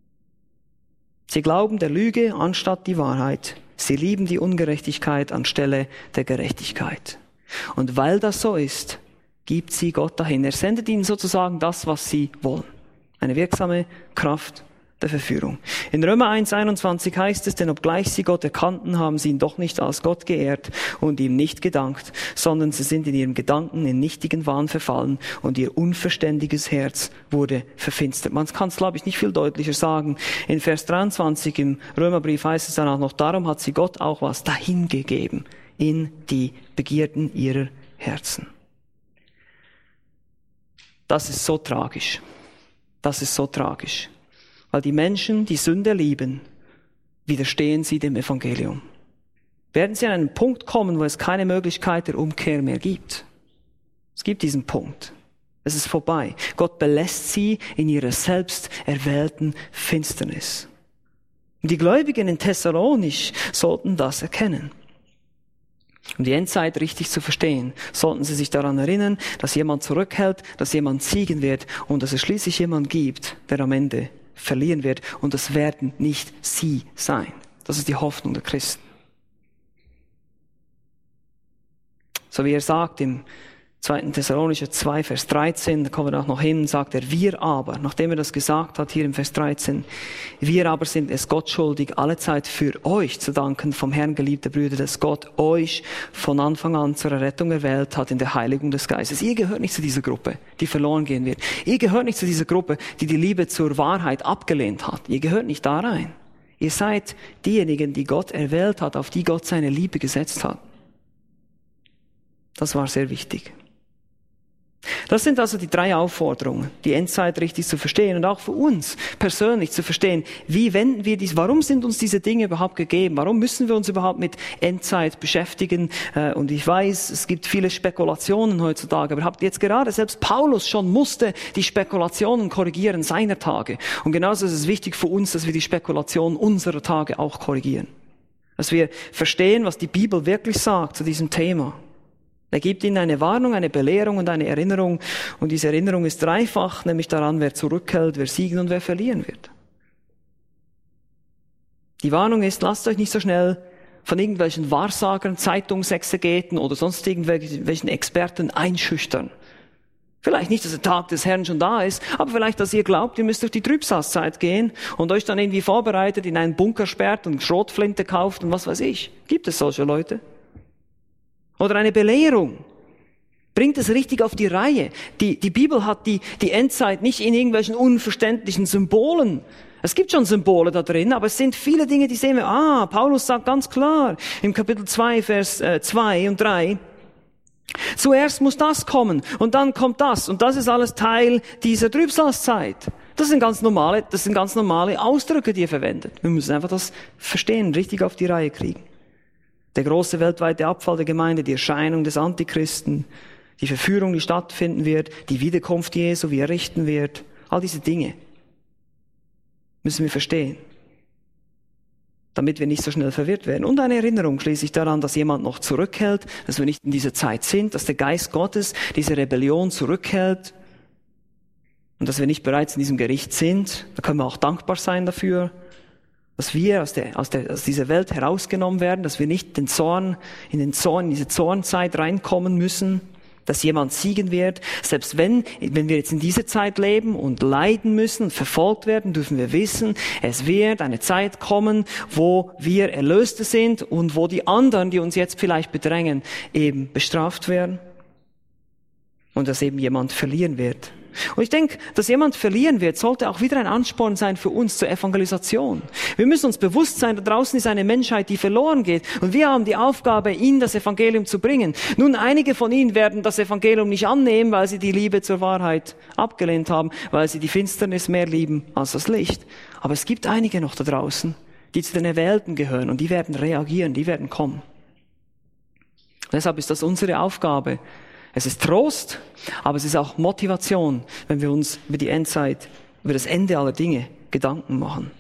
S1: Sie glauben der Lüge anstatt die Wahrheit. Sie lieben die Ungerechtigkeit anstelle der Gerechtigkeit. Und weil das so ist, gibt sie Gott dahin. Er sendet ihnen sozusagen das, was sie wollen. Eine wirksame Kraft der Verführung. In Römer eins einundzwanzig heißt es, denn obgleich sie Gott erkannten, haben sie ihn doch nicht als Gott geehrt und ihm nicht gedankt, sondern sie sind in ihren Gedanken in nichtigen Wahn verfallen und ihr unverständiges Herz wurde verfinstert. Man kann es, glaube ich, nicht viel deutlicher sagen. In Vers dreiundzwanzig im Römerbrief heißt es dann auch noch, darum hat sie Gott auch was dahingegeben in die Begierden ihrer Herzen. Das ist so tragisch. Das ist so tragisch. Weil die Menschen, die Sünde lieben, widerstehen sie dem Evangelium. Werden sie an einen Punkt kommen, wo es keine Möglichkeit der Umkehr mehr gibt. Es gibt diesen Punkt. Es ist vorbei. Gott belässt sie in ihrer selbst erwählten Finsternis. Und die Gläubigen in Thessalonich sollten das erkennen. Um die Endzeit richtig zu verstehen, sollten sie sich daran erinnern, dass jemand zurückhält, dass jemand siegen wird und dass es schließlich jemand gibt, der am Ende verlieren wird. Und das werden nicht sie sein. Das ist die Hoffnung der Christen. So wie er sagt im zweiten Thessalonicher zwei, Vers dreizehn, da kommen wir auch noch hin, sagt er, wir aber, nachdem er das gesagt hat, hier im Vers dreizehn, wir aber sind es Gott schuldig, allezeit für euch zu danken, vom Herrn geliebte Brüder, dass Gott euch von Anfang an zur Errettung erwählt hat in der Heiligung des Geistes. Ihr gehört nicht zu dieser Gruppe, die verloren gehen wird. Ihr gehört nicht zu dieser Gruppe, die die Liebe zur Wahrheit abgelehnt hat. Ihr gehört nicht da rein. Ihr seid diejenigen, die Gott erwählt hat, auf die Gott seine Liebe gesetzt hat. Das war sehr wichtig. Das sind also die drei Aufforderungen, die Endzeit richtig zu verstehen und auch für uns persönlich zu verstehen, wie wenden wir dies, warum sind uns diese Dinge überhaupt gegeben, warum müssen wir uns überhaupt mit Endzeit beschäftigen, und ich weiß, es gibt viele Spekulationen heutzutage, aber habt jetzt gerade, selbst Paulus schon musste die Spekulationen korrigieren seiner Tage und genauso ist es wichtig für uns, dass wir die Spekulationen unserer Tage auch korrigieren, dass wir verstehen, was die Bibel wirklich sagt zu diesem Thema. Er gibt ihnen eine Warnung, eine Belehrung und eine Erinnerung. Und diese Erinnerung ist dreifach, nämlich daran, wer zurückhält, wer siegen und wer verlieren wird. Die Warnung ist, lasst euch nicht so schnell von irgendwelchen Wahrsagern, Zeitungsexegeten oder sonst irgendwelchen Experten einschüchtern. Vielleicht nicht, dass der Tag des Herrn schon da ist, aber vielleicht, dass ihr glaubt, ihr müsst durch die Trübsalzeit gehen und euch dann irgendwie vorbereitet, in einen Bunker sperrt und Schrotflinte kauft und was weiß ich. Gibt es solche Leute? Oder eine Belehrung. Bringt es richtig auf die Reihe. Die, die Bibel hat die, die Endzeit nicht in irgendwelchen unverständlichen Symbolen. Es gibt schon Symbole da drin, aber es sind viele Dinge, die sehen wir, ah, Paulus sagt ganz klar im Kapitel zwei, Vers zwei und drei, Zuerst muss das kommen und dann kommt das. Und das ist alles Teil dieser Trübsalzeit. Das sind ganz normale, das sind ganz normale Ausdrücke, die er verwendet. Wir müssen einfach das verstehen, richtig auf die Reihe kriegen. Der große weltweite Abfall der Gemeinde, die Erscheinung des Antichristen, die Verführung, die stattfinden wird, die Wiederkunft Jesu, wie er richten wird, all diese Dinge müssen wir verstehen, damit wir nicht so schnell verwirrt werden. Und eine Erinnerung schließlich daran, dass jemand noch zurückhält, dass wir nicht in dieser Zeit sind, dass der Geist Gottes diese Rebellion zurückhält und dass wir nicht bereits in diesem Gericht sind. Da können wir auch dankbar sein dafür, dass wir aus, der, aus, der, aus dieser Welt herausgenommen werden, dass wir nicht den Zorn, in den Zorn, in diese Zornzeit reinkommen müssen, dass jemand siegen wird. Selbst wenn, wenn wir jetzt in dieser Zeit leben und leiden müssen und verfolgt werden, dürfen wir wissen, es wird eine Zeit kommen, wo wir Erlöste sind und wo die anderen, die uns jetzt vielleicht bedrängen, eben bestraft werden. Und dass eben jemand verlieren wird. Und ich denke, dass jemand verlieren wird, sollte auch wieder ein Ansporn sein für uns zur Evangelisation. Wir müssen uns bewusst sein, da draußen ist eine Menschheit, die verloren geht. Und wir haben die Aufgabe, ihnen das Evangelium zu bringen. Nun, einige von ihnen werden das Evangelium nicht annehmen, weil sie die Liebe zur Wahrheit abgelehnt haben, weil sie die Finsternis mehr lieben als das Licht. Aber es gibt einige noch da draußen, die zu den Erwählten gehören und die werden reagieren, die werden kommen. Und deshalb ist das unsere Aufgabe. Es ist Trost, aber es ist auch Motivation, wenn wir uns über die Endzeit, über das Ende aller Dinge Gedanken machen.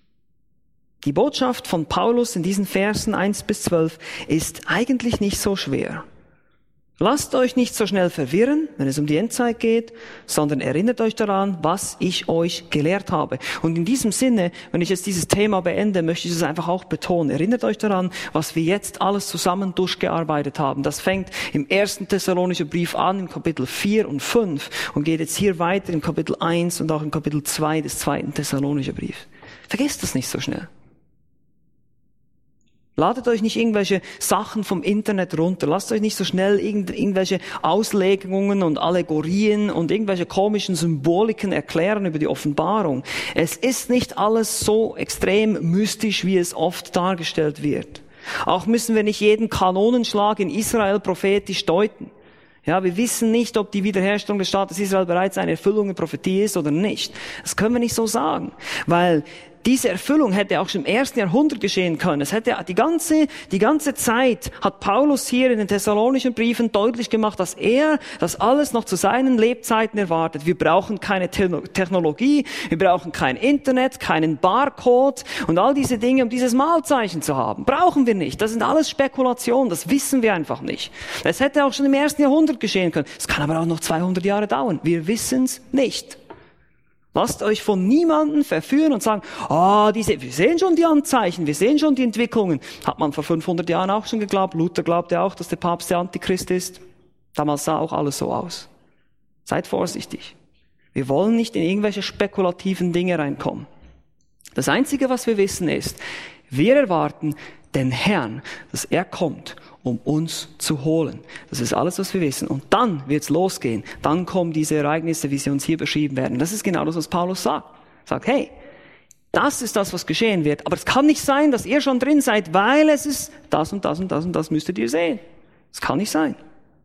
S1: Die Botschaft von Paulus in diesen Versen eins bis zwölf ist eigentlich nicht so schwer. Lasst euch nicht so schnell verwirren, wenn es um die Endzeit geht, sondern erinnert euch daran, was ich euch gelehrt habe. Und in diesem Sinne, wenn ich jetzt dieses Thema beende, möchte ich es einfach auch betonen. Erinnert euch daran, was wir jetzt alles zusammen durchgearbeitet haben. Das fängt im ersten Thessalonischen Brief an, im Kapitel vier und fünf und geht jetzt hier weiter im Kapitel eins und auch im Kapitel zwei des zweiten Thessalonischen Briefs. Vergesst das nicht so schnell. Ladet euch nicht irgendwelche Sachen vom Internet runter. Lasst euch nicht so schnell irgendwelche Auslegungen und Allegorien und irgendwelche komischen Symboliken erklären über die Offenbarung. Es ist nicht alles so extrem mystisch, wie es oft dargestellt wird. Auch müssen wir nicht jeden Kanonenschlag in Israel prophetisch deuten. Ja, wir wissen nicht, ob die Wiederherstellung des Staates Israel bereits eine Erfüllung der Prophetie ist oder nicht. Das können wir nicht so sagen, weil diese Erfüllung hätte auch schon im ersten Jahrhundert geschehen können. Es hätte die ganze, die ganze Zeit hat Paulus hier in den Thessalonischen Briefen deutlich gemacht, dass er das alles noch zu seinen Lebzeiten erwartet. Wir brauchen keine Technologie, wir brauchen kein Internet, keinen Barcode und all diese Dinge, um dieses Malzeichen zu haben. Brauchen wir nicht. Das sind alles Spekulationen, das wissen wir einfach nicht. Es hätte auch schon im ersten Jahrhundert geschehen können. Es kann aber auch noch zweihundert Jahre dauern. Wir wissen es nicht. Lasst euch von niemandem verführen und sagen, ah, oh, diese, wir sehen schon die Anzeichen, wir sehen schon die Entwicklungen. Hat man vor fünfhundert Jahren auch schon geglaubt. Luther glaubte auch, dass der Papst der Antichrist ist. Damals sah auch alles so aus. Seid vorsichtig. Wir wollen nicht in irgendwelche spekulativen Dinge reinkommen. Das Einzige, was wir wissen ist, wir erwarten den Herrn, dass er kommt, um uns zu holen. Das ist alles, was wir wissen. Und dann wird's losgehen. Dann kommen diese Ereignisse, wie sie uns hier beschrieben werden. Das ist genau das, was Paulus sagt. Er sagt, hey, das ist das, was geschehen wird. Aber es kann nicht sein, dass ihr schon drin seid, weil es ist das und das und das und das müsstet ihr sehen. Es kann nicht sein.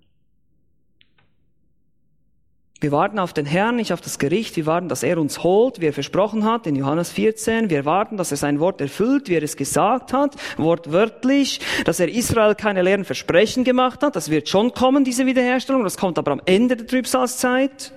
S1: Wir warten auf den Herrn, nicht auf das Gericht. Wir warten, dass er uns holt, wie er versprochen hat in Johannes vierzehn. Wir warten, dass er sein Wort erfüllt, wie er es gesagt hat, wortwörtlich, dass er Israel keine leeren Versprechen gemacht hat. Das wird schon kommen, diese Wiederherstellung. Das kommt aber am Ende der Trübsalzeit.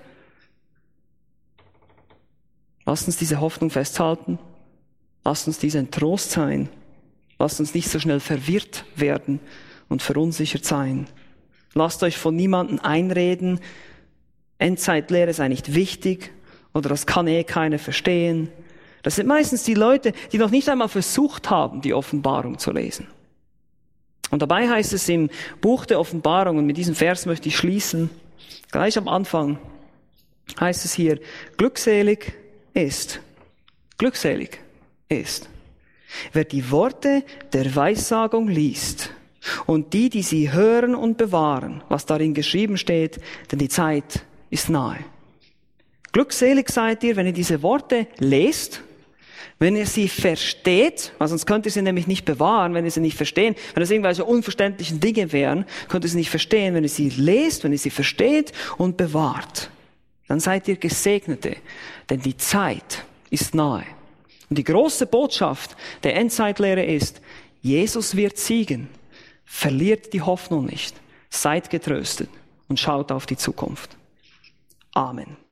S1: Lasst uns diese Hoffnung festhalten. Lasst uns dies ein Trost sein. Lasst uns nicht so schnell verwirrt werden und verunsichert sein. Lasst euch von niemandem einreden, Endzeitlehre sei nicht wichtig oder das kann eh keiner verstehen. Das sind meistens die Leute, die noch nicht einmal versucht haben, die Offenbarung zu lesen. Und dabei heißt es im Buch der Offenbarung, und mit diesem Vers möchte ich schließen, gleich am Anfang heißt es hier, glückselig ist, glückselig ist, wer die Worte der Weissagung liest und die, die sie hören und bewahren, was darin geschrieben steht, denn die Zeit ist nahe. Glückselig seid ihr, wenn ihr diese Worte lest, Wenn ihr sie versteht, weil sonst könnt ihr sie nämlich nicht bewahren, wenn ihr sie nicht verstehen. Wenn das irgendwelche unverständlichen Dinge wären, könnt ihr sie nicht verstehen. Wenn ihr sie lest, wenn ihr sie versteht und bewahrt, dann seid ihr Gesegnete, denn die Zeit ist nahe. Und die große Botschaft der Endzeitlehre ist, Jesus wird siegen. Verliert die Hoffnung nicht. Seid getröstet und schaut auf die Zukunft. Amen.